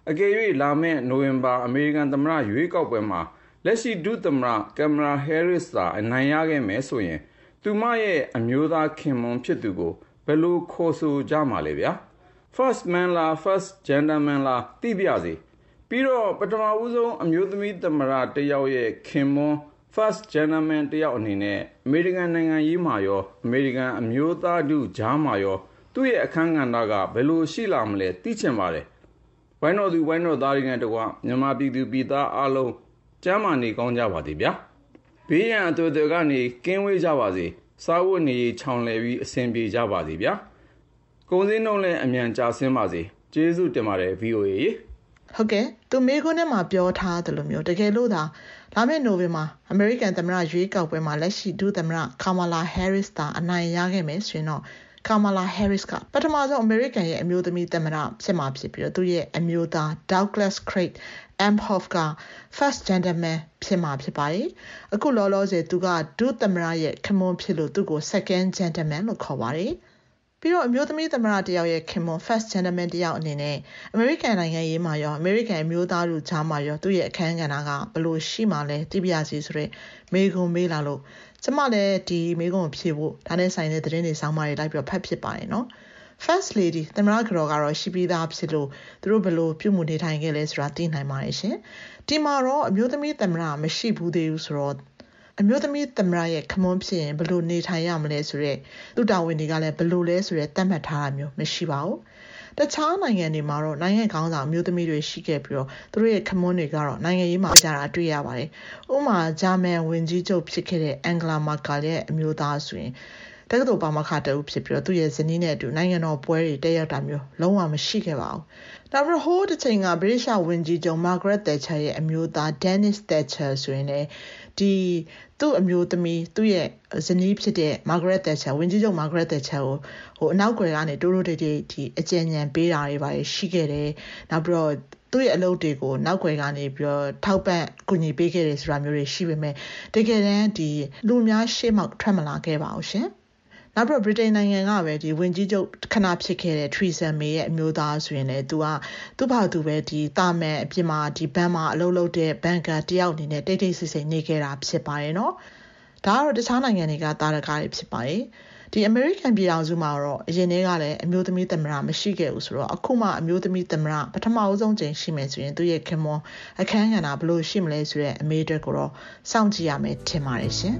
အကယ်၍လာမယ့်နိုဝင်ဘာအမေရိကန်သမ္မတရွေးကောက်ပွဲမှာလက်ရှိဒုသမ္မတကင်မလာဟဲရစ်သာအနိုင်ရခဲ့မယ်ဆိုရင်သူမရဲ့အမျိုးသားခင်မွန်းဖြစ်သူကိုဘယ်လိုခေါ်ဆိုကြမှာလဲဗျာ First man လား First gentleman လားသိပြစေပြီးတော့ပထမဦးဆုံးအမျိုးသမီးသမ္မတတယောက်ရဲ့ခင်မွန်း First gentleman တယောက်အနေနဲ့အမေရိကန်နိုင်ငံရေးမှာရောအမေရိကန်အမျိုးသားတို့ကြားမှာရောသူ့ရဲ့အခန်းကဏ္ဍကဘယ်လိုရှိလာမလဲသိချင်ပါတယ်ဝိုင်းတော်သူဝိုင်းတော်သားတွေနဲ့တကွမြန်မာပြည်သူပြည်သားအားလုံးကျမ်းမာနေကောင်းကြပါစေဗျာဘေးရန်အသွယ်သွယ်ကနေကင်းဝေးကြပါစေစားဝတ်နေရေးချောင်လည်ပြီးအဆင်ပြေကြပါစေဗျာကုန်စည်နှုန်းလည်းအမြန်ကျဆင်းပါစေကျေးဇူးတင်ပါတယ် ဗီအိုအေဟုတ်ကဲ့သူမေခွန်းထဲမှာပြောထားတယ်လို့မျိုးတကယ်လို့သာလာမယ့်နိုဝင်ဘာအမေရိကန်သမ္မတရွေးကောက်ပွဲမှာလက်ရှိဒုသမ္မတကာမာလာဟဲရစ်သာအနိုင်ရခဲ့မယ်ဆိုရင်တော့ကာမာလာဟဲရစ်ကပထမဆုံးအမေရိကန်ရဲ့အမျိုးသမီးသမ္မတဖြစ်မှာဖြစ်ပြီးတော့သူရဲ့အမျိုးသားဒေါက်ဂလက်စ်ခရိတ်အမ်ဟော့ဖ်က First gentleman ဖြစ်မှာဖြစ်ပါတယ်အခုလောလောဆယ်သူကဒုသမ္မတရဲ့ခင်မွန်းဖြစ်လို့သူ့ကို Second gentleman လို့ခေါ်ပါတယ်ပြီးတော့အမျိုးသမီးသမ္မတတယောက်ရဲ့ခင်မွန်း First gentleman တယောက်အနေနဲ့အမေရိကန်နိုင်ငံရေးမှာရောအမေရိကန်အမျိုးသားတို့ကြားမှာရောသူ့ရဲ့အခန်းကဏ္ဍကဘယ်လိုရှိမှလဲသိပြရစီဆိုတော့မေကွန်မေးလာလို့ကျမလည်းဒီမေကွန်ကိုဖြေဖို့ဒါနဲ့ဆိုင်တဲ့သတင်းတွေစောင်းမတွေလိုက်ပြီးတော့ဖတ်ဖြစ်ပါတယ်နော် First lady သမ္မတကတော်ကတော့ရှိပြီးသားဖြစ်လို့သူတို့ဘယ်လိုပြုမှုနေထိုင်ခဲ့လဲဆိုတာသိနိုင်ပါတယ်ရှင်ဒီမှာတော့အမျိုးသမီးသမ္မတမရှိဘူးသေးဘူးဆိုတော့အမျိုးသမီးသမ္မတရဲ့ခမွန်းဖြစ်ရင်ဘယ်လိုနေထိုင်ရမလဲဆိုတော့သူတာဝန်တွေကလည်းဘယ်လိုလဲဆိုတော့သတ်မှတ်ထားတာမျိုးမရှိပါဘူးတခြားနိုင်ငံတွေမှာတော့နိုင်ငံခေါင်းဆောင်အမျိုးသမီးတွေရှိခဲ့ပြီးတော့သူတို့ရဲ့ခမွန်းတွေကတော့နိုင်ငံရေးမှာကြားတာတွေ့ရပါတယ်ဥပမာဂျာမန်ဝန်ကြီးချုပ်ဖြစ်ခဲ့တဲ့အန်ဂလာမာကာရဲ့အမျိုးသားဆိုရင်တက္ကသိုလ်ပါမခတအုပ်ဖြစ်ပြီးတော့သူ့ရဲ့ဇနီးနဲ့အတူနိုင်ငံတော်ပွဲတွေတက်ရောက်တာမျိုးလုံးဝမရှိခဲ့ပါဘူး။ဒါပေမဲ့ဟိုးတစ်ချိန်ကဗြိတိရှဝန်ကြီးချုပ်မာဂရက်သက်ချာရဲ့အမျိုးသားဒန်နစ်သက်ချာဆိုရင်လည်းဒီသူ့အမျိုးသမီးသူ့ရဲ့ဇနီးဖြစ်တဲ့မာဂရက်သက်ချာဝန်ကြီးချုပ်မာဂရက်သက်ချာကိုဟိုအနောက်ကွယ်ကနေတိုးတိုးတိတ်တိတ်ဒီအကြံဉာဏ်ပေးတာတွေပါရှိခဲ့တယ်။နောက်ပြီးတော့သူ့ရဲ့အလုပ်တွေကိုနောက်ွယ်ကနေပြီးတော့ထောက်ပံ့ကူညီပေးခဲ့တယ်ဆိုတာမျိုးတွေရှိပေမဲ့တကယ်တမ်းဒီလူများရှေ့မှောက်ထွက်မလာခဲ့ပါဘူးရှင်။နောက်ပြီးဗြိတိန်နိုင်ငံကပဲဒီဝင်ကြီးချုပ်ခဏဖြစ်ခဲ့တဲ့ထရီဆာမေရဲ့အမျိုးသားဆိုရင်လည်းသူကသူ့ဘာသူပဲဒီတာမန်အပြင်မှာဒီဘဏ်မှာအလုပ်လုပ်တဲ့ဘဏ်ကတယောက်အနေနဲ့တိတ်တိတ်ဆိတ်ဆိတ်နေခဲ့တာဖြစ်ပါတယ်နော်ဒါကတော့တခြားနိုင်ငံတွေကတာရကားတွေဖြစ်ပါတယ်ဒီအမေရိကန်ပြည်ထောင်စုမှာတော့အရင်တည်းကလည်းအမျိုးသမီးသမ္မတမရှိခဲ့ဘူးဆိုတော့အခုမှအမျိုးသမီးသမ္မတပထမအဆုံးချိန်ရှိမယ်ဆိုရင်သူရဲ့ခင်မွန်းအခန်းကဏ္ဍဘယ်လိုရှိမလဲဆိုတဲ့အမေအတွက်ကိုတော့စောင့်ကြည့်ရမယ်ထင်ပါတယ်ရှင်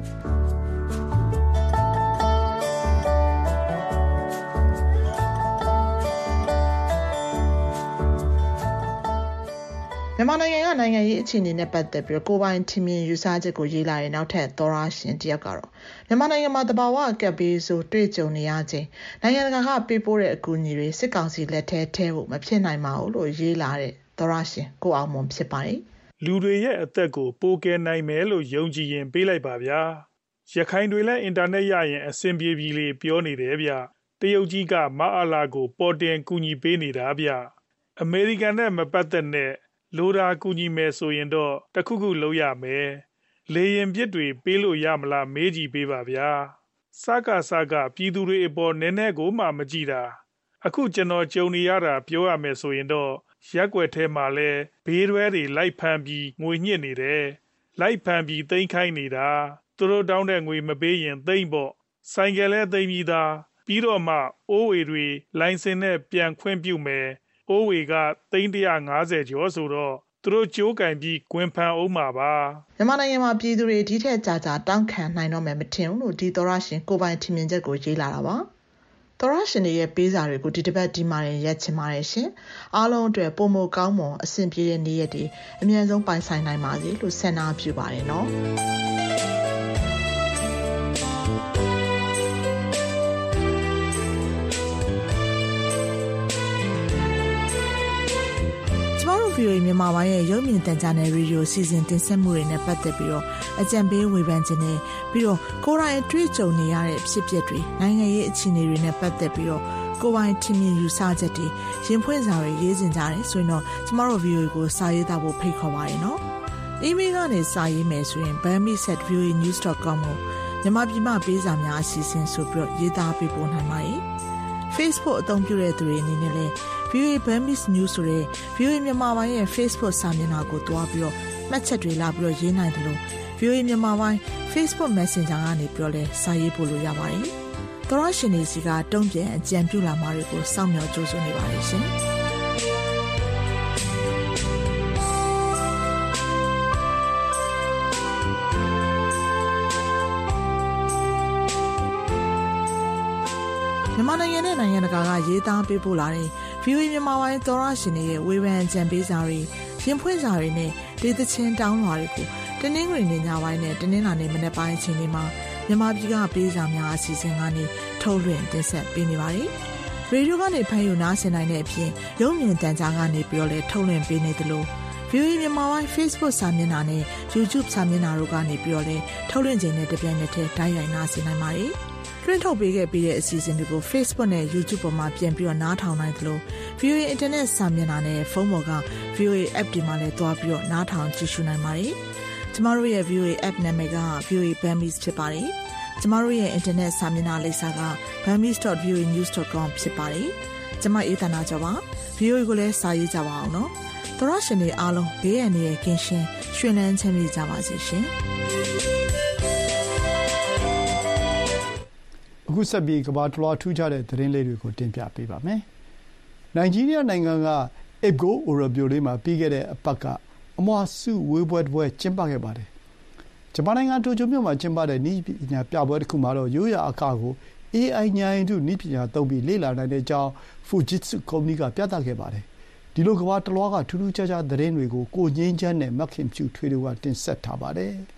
မြန်မာနိုင်ငံကနိုင်ငံရေးအခြေအနေနဲ့ပတ်သက်ပြီးကိုပိုင်ထင်မြင်ယူဆချက်ကိုရေးလာတဲ့နောက်ထပ်သောရရှင်တယောက်ကတော့မြန်မာနိုင်ငံမှာတဘာဝအကပ်ဘေးဆိုတွေ့ကြုံနေရခြင်းနိုင်ငံတကာကပေးပို့တဲ့အကူအညီတွေစစ်ကောင်စီလက်ထဲထည့်ဖို့မဖြစ်နိုင်ပါဘူးလို့ရေးလာတဲ့သောရရှင်ကိုအောင်မွန်ဖြစ်ပါတယ်လူတွေရဲ့အသက်ကိုပိုကယ်နိုင်မယ်လို့ယုံကြည်ရင်ပေးလိုက်ပါဗျာရခိုင်တွေလည်းအင်တာနက်ရရင်အဆင်ပြေပြီလေပြောနေတယ်ဗျတရုတ်ကြီးကမအားလာကိုပေါ်တင်ကူညီပေးနေတာဗျအမေရိကန်နဲ့မပတ်သက်နဲ့လိုရာကူညီမယ်ဆိုရင်တော့တခုခုလုပ်ရမယ်လေရင်ပြစ်တွေပေးလို့ရမလားမေးကြည့်ပေးပါဗျာစကားစကားပြည်သူတွေအပေါ်နည်းနည်းကိုမှမကြည့်တာအခုကျွန်တော်ကြုံနေရတာပြောရမယ်ဆိုရင်တော့ရက်ွက်ထဲမှာလဲဘေးရွဲတွေလိုက်ဖမ်းပြီးငွေညှစ်နေတယ်လိုက်ဖမ်းပြီးသိမ်းခိုင်းနေတာသူတို့တောင်းတဲ့ငွေမပေးရင်သိမ်းပေါ့ဆိုင်ကယ်လဲသိမ်းပြီးသားပြီးတော့မှအိုးဝေတွေလိုင်စင်နဲ့ပြန်ခွင့်ပြုမယ်အိုးဝေကသိန်းone hundred fiftyကျော်ဆိုတော့သူတို့ကြိုးကင်ပြီးကွင်ဖန်အောင်မှာပါမြန်မာနိုင်ငံမှာပြည်သူတွေဒီထက်ကြာကြာတောင်းခံနိုင်တော့မယ်မထင်ဘူးလို့ဒီသောရရှင်ကိုပိုင်ထင်မြင်ချက်ကိုရေးလာတာပါသောရရှင်တွေရဲ့ပေးစာတွေကိုဒီတစ်ပတ်ဒီမှာရက်ချင်ပါတယ်ရှင်အားလုံးအတွက်ပုံမကောင်းမွန်အဆင်ပြေတဲ့နေ့ရက်တွေအမြန်ဆုံးပိုင်ဆိုင်နိုင်ပါစေလို့ဆန္ဒပြုပါတယ်နော်ဗီအိုအေမြန်မာပိုင်းရဲ့ရုပ်မြင်သံကြားနယ်ရေဒီယိုစီစဉ်တင်ဆက်မှုတွေနဲ့ပတ်သက်ပြီးတော့အကြံပေးဝေဖန်ခြင်းနဲ့ပြီးတော့ကိုယ်တိုင်အတွေ့အကြုံနေရတဲ့ဖြစ်ပျက်တွေနိုင်ငံရေးအခြေအနေတွေနဲ့ပတ်သက်ပြီးတော့ကိုယ်ပိုင်ထင်မြင်ယူဆချက်တွေရင်ဖွင့်စာတွေရေးစင်ကြတယ်ဆိုရင်တော့ကျမတို့ ဗီအိုအေကိုစာရေးသားဖို့ဖိတ်ခေါ်ပါရနော်။ email ကနေစာရေးမယ်ဆိုရင် burmese at v o a news dot com ကိုမြန်မာပြည်မှာပေးစာများအစီအစဉ်ဆိုပြီးတော့ရေးသားပေးပို့နိုင်ပါတယ်။ Facebook အသုံးပြုတဲ့သူတွေအနေနဲ့လည်း ဗွီအိုအေ Burmese News ဆိုတဲ့ ဗွီအိုအေ မြန်မာပိုင်းရဲ့ Facebook စာမျက်နှာကိုတွားပြီးတော့မှတ်ချက်တွေလာပြီးတော့ရေးနိုင်တယ်လို့ ဗွီအိုအေ မြန်မာပိုင်း Facebook Messenger ကနေပြီးတော့လည်းစာရေးပို့လို့ရပါတယ်။သောရရှင်တွေစီကတုံ့ပြန်အကြံပြုလာမှာတွေကိုစောင့်မျှော်ကြိုးစွနေပါတယ်ရှင်။မြန်မာနိုင်ငံနဲ့နိုင်ငံတကာကရေးသားပေးပို့လာတဲ့ ဗွီအိုအေ မြန်မာပိုင်းသောရရှင်တွေရဲ့ဝေဖန်အကြံပေးစာတွေရင်ဖွင့်စာတွေနဲ့ဒေသချင်းတောင်းလွှာတွေကိုတနင်္ဂနွေနေ့ညပိုင်းနဲ့တနင်္လာနေ့မနက်ပိုင်းအချိန်တွေမှာမြန်မာပြည်ကပေးစာများအစီအစဉ်ကနေထုတ်လွှင့်တင်ဆက်ပေးနေပါတယ်။ရေဒီယိုကနေဖမ်းယူနားဆင်နိုင်တဲ့အပြင်ရုပ်မြင်သံကြားကနေပြီးတော့လည်းထုတ်လွှင့်ပေးနေတယ်လို့ ဗွီအိုအေ မြန်မာပိုင်း Facebook စာမျက်နှာနဲ့ YouTube စာမျက်နှာတို့ကနေပြီးတော့လည်းထုတ်လွှင့်ခြင်းနဲ့တပြိုင်နက်တည်းတိုက်ရိုက်နားဆင်နိုင်ပါတယ်။တွင်းထုတ်ပေးခဲ့ပြီးတဲ့အစီအစဉ်တွေကို Facebook နဲ့ YouTube ပေါ်မှာပြန်ပြီးတော့နားထောင်နိုင်တယ်လို့ ဗွီအိုအေ Internet စာမျက်နှာနဲ့ဖုန်းပေါ်က ဗွီအိုအေ App တွေမှာလည်းတွားပြီးတော့နားထောင်ကြည့်ရှုနိုင်ပါတယ်။ကျမတို့ရဲ့ ဗွီအိုအေ App နာမည်က ဗွီအိုအေ Burmese ဖြစ်ပါတယ်။ကျမတို့ရဲ့ Internet စာမျက်နှာလိပ်စာက burmese dot v o a news dot com ဖြစ်ပါတယ်။ကျမအေးသနာကျော်ပါ။ ဗွီအိုအေကိုလည်းစာရေးကြပါအောင်နော်။သောရရှင်တွေအားလုံးဘေးရန်ရဲ့ကင်းရှင်းရွှင်လန်းချမ်းမြေ့ကြပါစေရှင်။အခုဆက်ပြီးကမ္ဘာတလွှားထူးခြားတဲ့သတင်းလေးတွေကိုတင်ပြပေးပါမယ်။နိုင်ဂျီးရီးယားနိုင်ငံက Igbo Oro မြို့လေးမှာပြီးခဲ့တဲ့အပတ်ကအမွှာစုဝေးပွဲတစ်ပွဲကျင်းပခဲ့ပါတယ်။ဂျပန်နိုင်ငံတိုကျိုမြို့မှာကျင်းပတဲ့နည်းပညာပြပွဲတစ်ခုမှာတော့ရိုးရာအကကို အေးအိုင် ဉာဏ်ရည်တုနည်းပညာသုံးပြီးလေ့လာနိုင်တဲ့အကြောင်း Fujitsu ကုမ္ပဏီကပြသခဲ့ပါတယ်။ဒီလိုကမ္ဘာတလွှားကထူးထူးခြားခြားသတင်းတွေကိုကိုငြိမ်းချမ်းနဲ့မခင်ဖြူထွေးတို့ကတင်ဆက်ထားပါတယ်။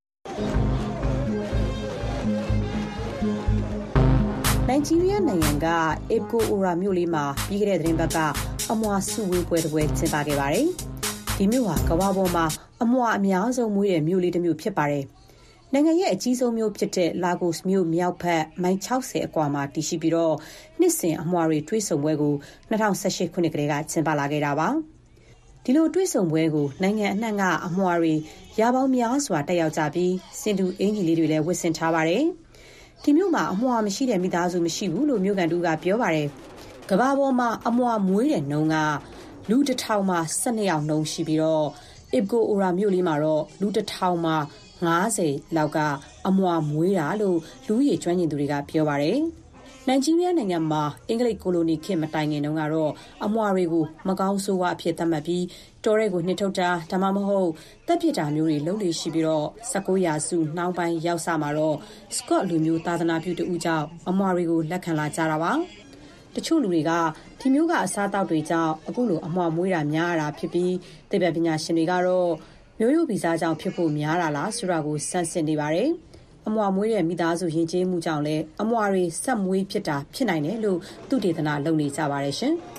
နိုင်ဂျီးရီးယားနိုင်ငံက Igbo Oro မြို့လေးမှာပြီးခဲ့တဲ့သတင်းပတ်ကအမွှာစုဝေးပွဲတစ်ပွဲကျင်းပခဲ့ပါတယ်။ဒီမြို့ဟာကမ္ဘာပေါ်မှာအမွှာအများဆုံးမွေးတဲ့မြို့လေးတစ်မြို့ဖြစ်ပါတယ်။နိုင်ငံရဲ့အကြီးဆုံးမြို့ဖြစ်တဲ့ Lagos မြို့မြောက်ဘက်မိုင် ၆၀ အကွာမှာတည်ရှိပြီးတော့နှစ်စဉ်အမွှာတွေတွေ့ဆုံပွဲကို၂၀၁၈ ခုနှစ်ကတည်းကကျင်းပလာခဲ့တာပါ။ဒီလိုတွေ့ဆုံပွဲကိုနိုင်ငံအနှံ့ကအမွှာတွေရာပေါင်းများစွာတက်ရောက်ကြပြီးစင်တူအင်ဂျီလေးတွေလည်းဝတ်ဆင်ထားပါတယ်။ဒီမြို့မှာအမွှာမရှိတဲ့မိသားစုမရှိဘူးလို့မြို့ကန်တူကပြောပါတယ်။ကမ္ဘာပေါ်မှာအမွှာမွေးတဲ့နှုန်းကလူတစ်ထောင်မှာ၁၂ယောက်နှုန်းရှိပြီးတော့ Igbo Oro မြို့လေးမှာတော့လူတစ်ထောင်မှာ၅၀လောက်ကအမွှာမွေးတာလို့လူဦးရေကျွမ်းကျင်သူတွေကပြောပါတယ်။နိုင်ဂျီးရီးယားနိုင်ငံမှာအင်္ဂလိပ်ကိုလိုနီခေတ်မတိုင်ခင်တုန်းကတော့အမွှာတွေကိုမကောင်းဆိုးဝါးအဖြစ်သတ်မှတ်ပြီးတောထဲကိုနှင်ထုတ်တာဒါမှမဟုတ်တပ်ပစ်တာမျိုးတွေလုပ်လေရှိပြီးတော့၁၉ရာစုနှောင်းပိုင်းရောက်စမှာတော့စကော့လူမျိုးသာသနာပြုတဦးကြောင့်အမွှာတွေကိုလက်ခံလာကြတာပါ။တချို့လူတွေကဒီမျိုးကအစားအသောက်တွေကြောင့်အခုလိုအမွှာမွေးတာများတာဖြစ်ပြီးသိပ္ပံပညာရှင်တွေကတော့မျိုးရိုးဗီဇကြောင့်ဖြစ်ဖို့များတာလားဆိုတာကိုစမ်းစစ်နေပါတယ်။အမွှာမွေးတဲ့မိသားစုယဉ်ကျေးမှုကြောင့်လည်းအမွှာတွေဆက်မွေးဖြစ်တာဖြစ်နိုင်တယ်လို့သုတေသနလုပ်နေကြပါတယ်ရှင်။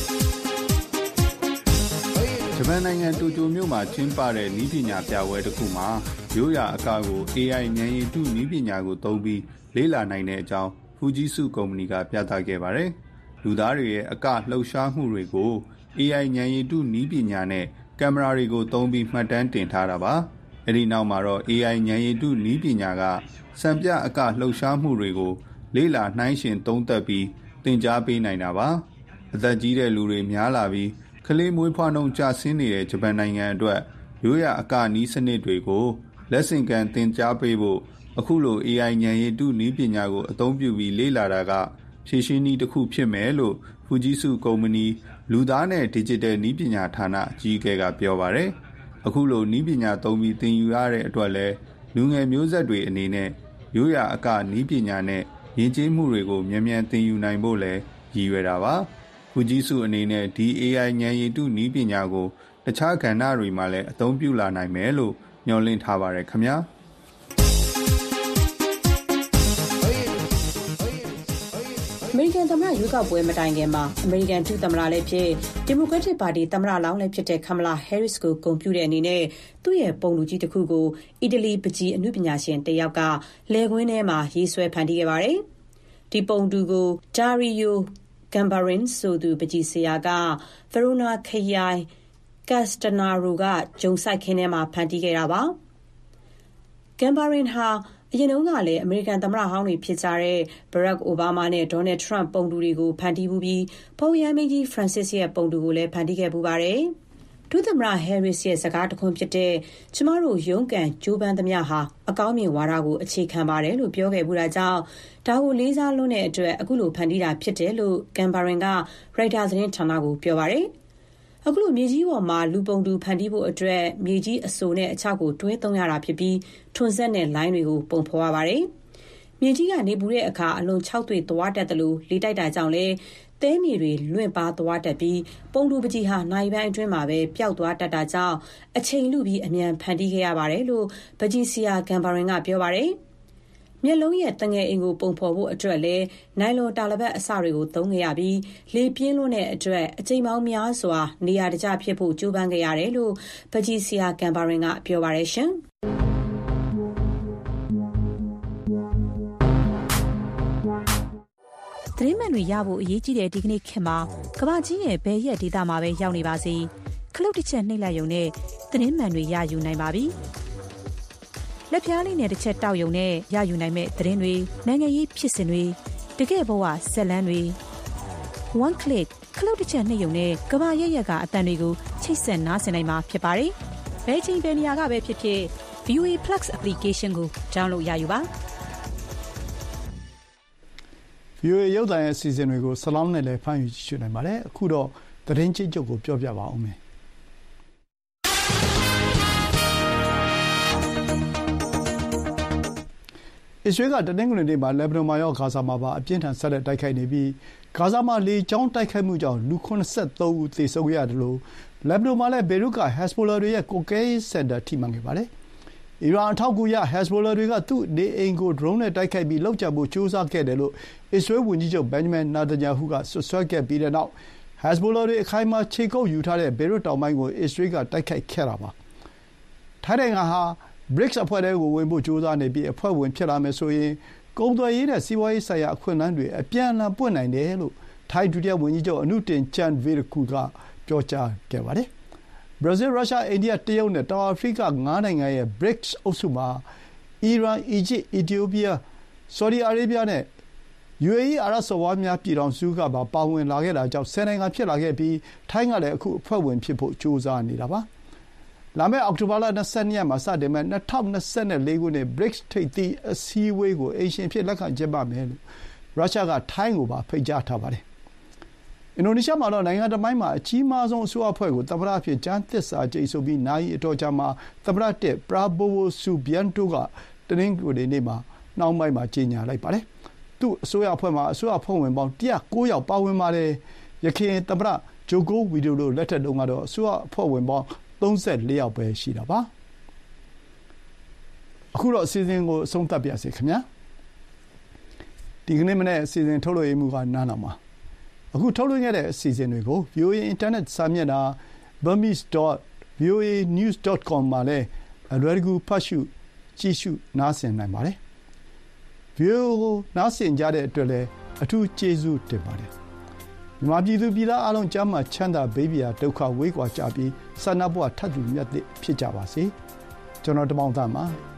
ဂျပန်နိုင်ငံတိုကျိုမြို့မှာကျင်းပတဲ့နည်းပညာပြပွဲတစ်ခုမှာရိုးရာအကကို အေးအိုင် ဉာဏ်ရည်တုနည်းပညာကိုသုံးပြီးလေ့လာနိုင်တဲ့အကြောင်း Fujitsu ကုမ္ပဏီကပြသခဲ့ပါတယ်။လူသားတွေရဲ့အကလှုပ်ရှားမှုတွေကို အေးအိုင် ဉာဏ်ရည်တုနည်းပညာနဲ့ကင်မရာတွေကိုသုံးပြီးမှတ်တမ်းတင်ထားတာပါ။အဲဒီနောက်မှာတော့ အေးအိုင် ဉာဏ်ရည်တုနည်းပညာကစံပြအကလှုပ်ရှားမှုတွေကိုလေ့လာနှိုင်းယှဉ်သုံးသပ်ပြီးသင်ကြားပေးနိုင်တာပါ။အသက်ကြီးတဲ့လူတွေများလာပြီးကလေးမွေးဖွားနှုန်းကျဆင်းနေတဲ့ဂျပန်နိုင်ငံအတွက်ရိုးရာအကနည်းစနစ်တွေကိုလက်ဆင့်ကမ်းသင်ကြားပေးဖို့အခုလို အေးအိုင် ဉာဏ်ရည်တုနည်းပညာကိုအသုံးပြုပြီးလေ့လာတာကဖြည့်ရှင်းနည်းတစ်ခုဖြစ်မယ်လို့ Fujitsu ကုမ္ပဏီလူသားနဲ့ Digital နည်းပညာဌာနအကြီးအကဲကပြောပါတယ်။အခုလိုနည်းပညာသုံးပြီးသင်ယူရတဲ့အတွက်လည်းလူငယ်မျိုးဆက်တွေအနေနဲ့ရိုးရာအကနည်းပညာနဲ့ယဉ်ကျေးမှုတွေကိုမြန်မြန်သင်ယူနိုင်ဖို့လည်းရည်ရွယ်တာပါ။ Fujitsu အနေနဲ့ဒီ အေးအိုင် ဉာဏ်ရည်တုနည်းပညာကိုတခြားကဏ္ဍတွေမှာလည်းအသုံးပြုလာနိုင်မယ်လို့ညွှန်လင့်ထားပါတယ်ခင်ဗျာ။အမေရိကန်သမ္မတရွေးကောက်ပွဲမတိုင်ခင်မှာအမေရိကန်ဒုသမ္မတလည်းဖြစ်ဒီမိုကရက်တစ်ပါတီသမ္မတလောင်းလည်းဖြစ်တဲ့ Kamala Harris ကိုဂုဏ်ပြုတဲ့အနေနဲ့သူ့ရဲ့ပုံလူကြီးတစ်ခုကိုအီတလီပကြီးအနုပညာရှင်တစ်ယောက်ကလယ်ကွင်းထဲမှာရေးဆွဲဖန်တီးခဲ့ပါတယ်။ဒီပုံတူကို Dario Gambarin ဆိုသူပကြီးဆရာက Verona ခရိုင် Castanaro ကဂျုံစိုက်ခင်းထဲမှာဖန်တီးခဲ့တာပါ။ Gambarin ဟာအအရင်တုန်းကလည်းအမေရိကန်သမ္မတဟောင်းတွေဖြစ်ကြတဲ့ Barack Obama နဲ့ Donald Trump ပုံတူတွေကိုဖန်တီးမှုပြီးပုပ်ရဟန်းမင်းကြီး Francis ရဲ့ပုံတူကိုလည်းဖန်တီးခဲ့ပူပါတယ်။ဒုသမ္မတ Harris ရဲ့စကားတခွန်းဖြစ်တဲ့ကျမတို့ရုန်းကန်ကြိုးပမ်းသမျှဟာအကောင်းမြင်ဝါဒကိုအခြေခံပါတယ်လို့ပြောခဲ့ပူတာကြောင့်ဒါကိုလေးစားလွန်းတဲ့အတွက်အခုလိုဖန်တီးတာဖြစ်တယ်လို့ Gambarin က Reuters သတင်းဌာနကိုပြောပါတယ်။အခုလိုမြေကြီးပေါ်မှာလူပုံတူဖန်တီးဖို့အတွက်မြေကြီးအစိုနဲ့အချောက်ကိုတွဲသုံးရတာဖြစ်ပြီးထွန်စက်နဲ့လိုင်းတွေကိုပုံဖော်ရပါတယ်။မြေကြီးကနေပူတဲ့အခါအလွန်ခြောက်သွေ့သွားတတ်တယ်လို့လေးတိုက်တာကြောင့်လဲသဲမြေတွေလွင့်ပါသွားတတ်ပြီးပုံတူပကြီးဟာနိုင်ပိုင်းအတွင်းမှာပဲပျောက်သွားတတ်တာကြောင့်အချိန်လူပြီးအမြန်ဖန်တီးခဲ့ရပါတယ်လို့ပကြီးစီယာ Gambarin ကပြောပါတယ်။မျက်လုံးရဲ့တငယ်အိမ်ကိုပုံဖော်ဖို့အတွက်လဲနိုင်လွန်တာလပတ်အစတွေကိုသုံးခဲ့ရပြီးလေပြင်းလွန်းတဲ့အတွက်အချိန်ပေါင်းများစွာနေရာတကျဖြစ်ဖို့ကြိုးပမ်းခဲ့ရတယ်လို့ပကြီးစီယာ Gambarin ကပြောပါတယ်ရှင်။သတင်းမှန်တွေရဖို့အရေးကြီးတဲ့ဒီကနေ့ခေတ်မှာကမ္ဘာကြီးရဲ့ဘယ်ရက်ဒေသမှာပဲရောက်နေပါစေခလုတ်တစ်ချက်နှိပ်လိုက်ရုံနဲ့သတင်းမှန်တွေရယူနိုင်ပါပြီ။လက်ပြားလေးနဲ့တစ်ချက်တောက်ရုံနဲ့ရယူနိုင်မဲ့သတင်းတွေနိုင်ငံရေးဖြစ်စဉ်တွေတကယ်ဘဝဇက်လန်းတွေ one click ခလုတ်တစ်ချက်နှိပ်ရုံနဲ့ကမ္ဘာရဲ့ရက်ကအတန်တွေကိုချိတ်ဆက်နားဆင်နိုင်မှာဖြစ်ပါတယ်။ဘယ်ချိန်ဘယ်နေရာကပဲဖြစ်ဖြစ် ဗီအိုအေ Plus application ကို download ရယူပါ။ဗီအိုအေ ရုပ်သံရဲ့အစီအစဉ်တွေကိုဆလောင်းနဲ့လည်းဖမ်းယူကြည့်ရှုနိုင်ပါတယ်။အခုတော့သတင်းချင်းချုပ်ကိုပြောပြပါဦးမယ်။အစ္စရေးကတနင်္ဂနွေနေ့မှာလက်ဘနွန်မှာရောဂါဇာမှာပါအပြင်းထန်ဆက်လက်တိုက်ခိုက်နေပြီးဂါဇာမှာလေကြောင်းတိုက်ခိုက်မှုကြောင့်လူခုနှစ်ဆယ့်သုံးဦးသေဆုံးခဲ့ရတယ်လို့လက်ဘနွန်မှာလည်းဘေရွတ်က Hezbollah တွေရဲ့ကွပ်ကဲရေးစင်တာထိမှန်ခဲ့ပါတယ်။အီရန်အထောက်အကူရ Hezbollah တွေကသူ့နေအိမ်ကိုဒရုန်းနဲ့တိုက်ခိုက်ပြီးလောက်ကျဖို့ကြိုးစားခဲ့တယ်လို့အစ္စရေးဝန်ကြီးချုပ်ဘင်ဂျမင်နာတန်ယာဟုကဆွဆွဲခဲ့ပြီးတဲ့နောက် Hezbollah တွေအခိုင်အမာခြေကုပ်ယူထားတဲ့ဘေရွတ်တောင်ပိုင်းကိုအစ္စရေးကတိုက်ခိုက်ခဲ့တာပါ။ထိုင်းနိုင်ငံဟာ ဘရစ်အဖွဲ့ထဲကိုဝင်ဖို့ကြိုးစားနေပြီးအဖွဲ့ဝင်ဖြစ်လာမယ်ဆိုရင်ကုန်သွယ်ရေးနဲ့စီးပွားရေးဆိုင်ရာအခွင့်အလမ်းတွေအပြန်အလှန်ပွင့်နိုင်တယ်လို့ထိုင်းဒုတိယဝန်ကြီးချုပ်အနုတင်ချန်ဗီရကူကပြောကြားခဲ့ပါတယ်။ဘရာဇီး၊ရုရှား၊အိန္ဒိယ၊တရုတ်နဲ့တောင်အာဖရိကငါးနိုင်ငံရဲ့ ဘရစ်အုပ်စုမှာအီရန်၊အီဂျစ်၊အီသီယိုးပီးယား၊ဆော်ဒီအာရေဗျနဲ့ယူအေအီးအာရပ်စော်ဘွားများပြည်ထောင်စုကပါပါဝင်လာခဲ့တာကြောင့်ဆယ်နိုင်ငံဖြစ်လာခဲ့ပြီးထိုင်းကလည်းအခုအဖွဲ့ဝင်ဖြစ်ဖို့ကြိုးစားနေတာပါ။လာမယ့်အောက်တိုဘာလ၂၂ရက်မှာစတင်မယ့်၂၀၂၄ခုနှစ် ဘရစ်ထိပ်သီးအစည်းအဝေးကိုအိမ်ရှင်အဖြစ်လက်ခံကျင်းပမယ်လို့ရုရှားကထိုင်းကိုပါဖိတ်ကြားထားပါတယ်။အင်ဒိုနီးရှားမှာတော့နိုင်ငံတမိုင်းမှာအကြီးမားဆုံးအစိုးရအဖွဲ့ကိုသမ္မတအဖြစ်ကျမ်းသစ္စာကျိန်ဆိုပြီးနာရီအတော်ကြာမှာသမ္မတတစ်ပရာဘိုဝိုဆူဘီယန်တိုကတနင်္ဂနွေနေ့မှာနှောင်းပိုင်းမှာကြေညာလိုက်ပါတယ်။သူ့အစိုးရအဖွဲ့မှာအစိုးရအဖွဲ့ဝင်ပေါင်း၁၀၉ယောက်ပါဝင်ပါတယ်။ယခင်သမ္မတဂျိုကိုဝီဒိုဒိုလက်ထက်တုန်းကတော့အစိုးရအဖွဲ့ဝင်ပေါင်းသုံးဆယ့်လေးယောက်ပဲရှိတာပါ။အခုတော့အစီအစဉ်ကိုအဆုံးသတ်ပါရစေခင်ဗျာ။ဒီကနေ့မနေ့အစီအစဉ်ထုတ်လွှင့်မှုကနားနာမှာအခုထုတ်လွှင့်ခဲ့တဲ့အစီအစဉ်တွေကို ဗီအိုအေ အင်တာနက်စာမျက်နှာ burmese dot v o a news dot com မှာလည်းအလွယ်တကူဖတ်ရှုကြည့်ရှုနားဆင်နိုင်ပါတယ်။ ဗီအိုအေကိုနားဆင်ကြတဲ့အတွက်လည်းအထူးကျေးဇူးတင်ပါတယ်။မြန်မာပြည်သူပြည်သားအားလုံးကျမ်းမာချမ်းသာဘေးပရာဒုက္ခဝေးကွာကြပြီးဆန္ဒဘဝထပ်တူမြတ်သစ်ဖြစ်ကြပါစေ။ကျွန်တော်တမောင်သားပါ။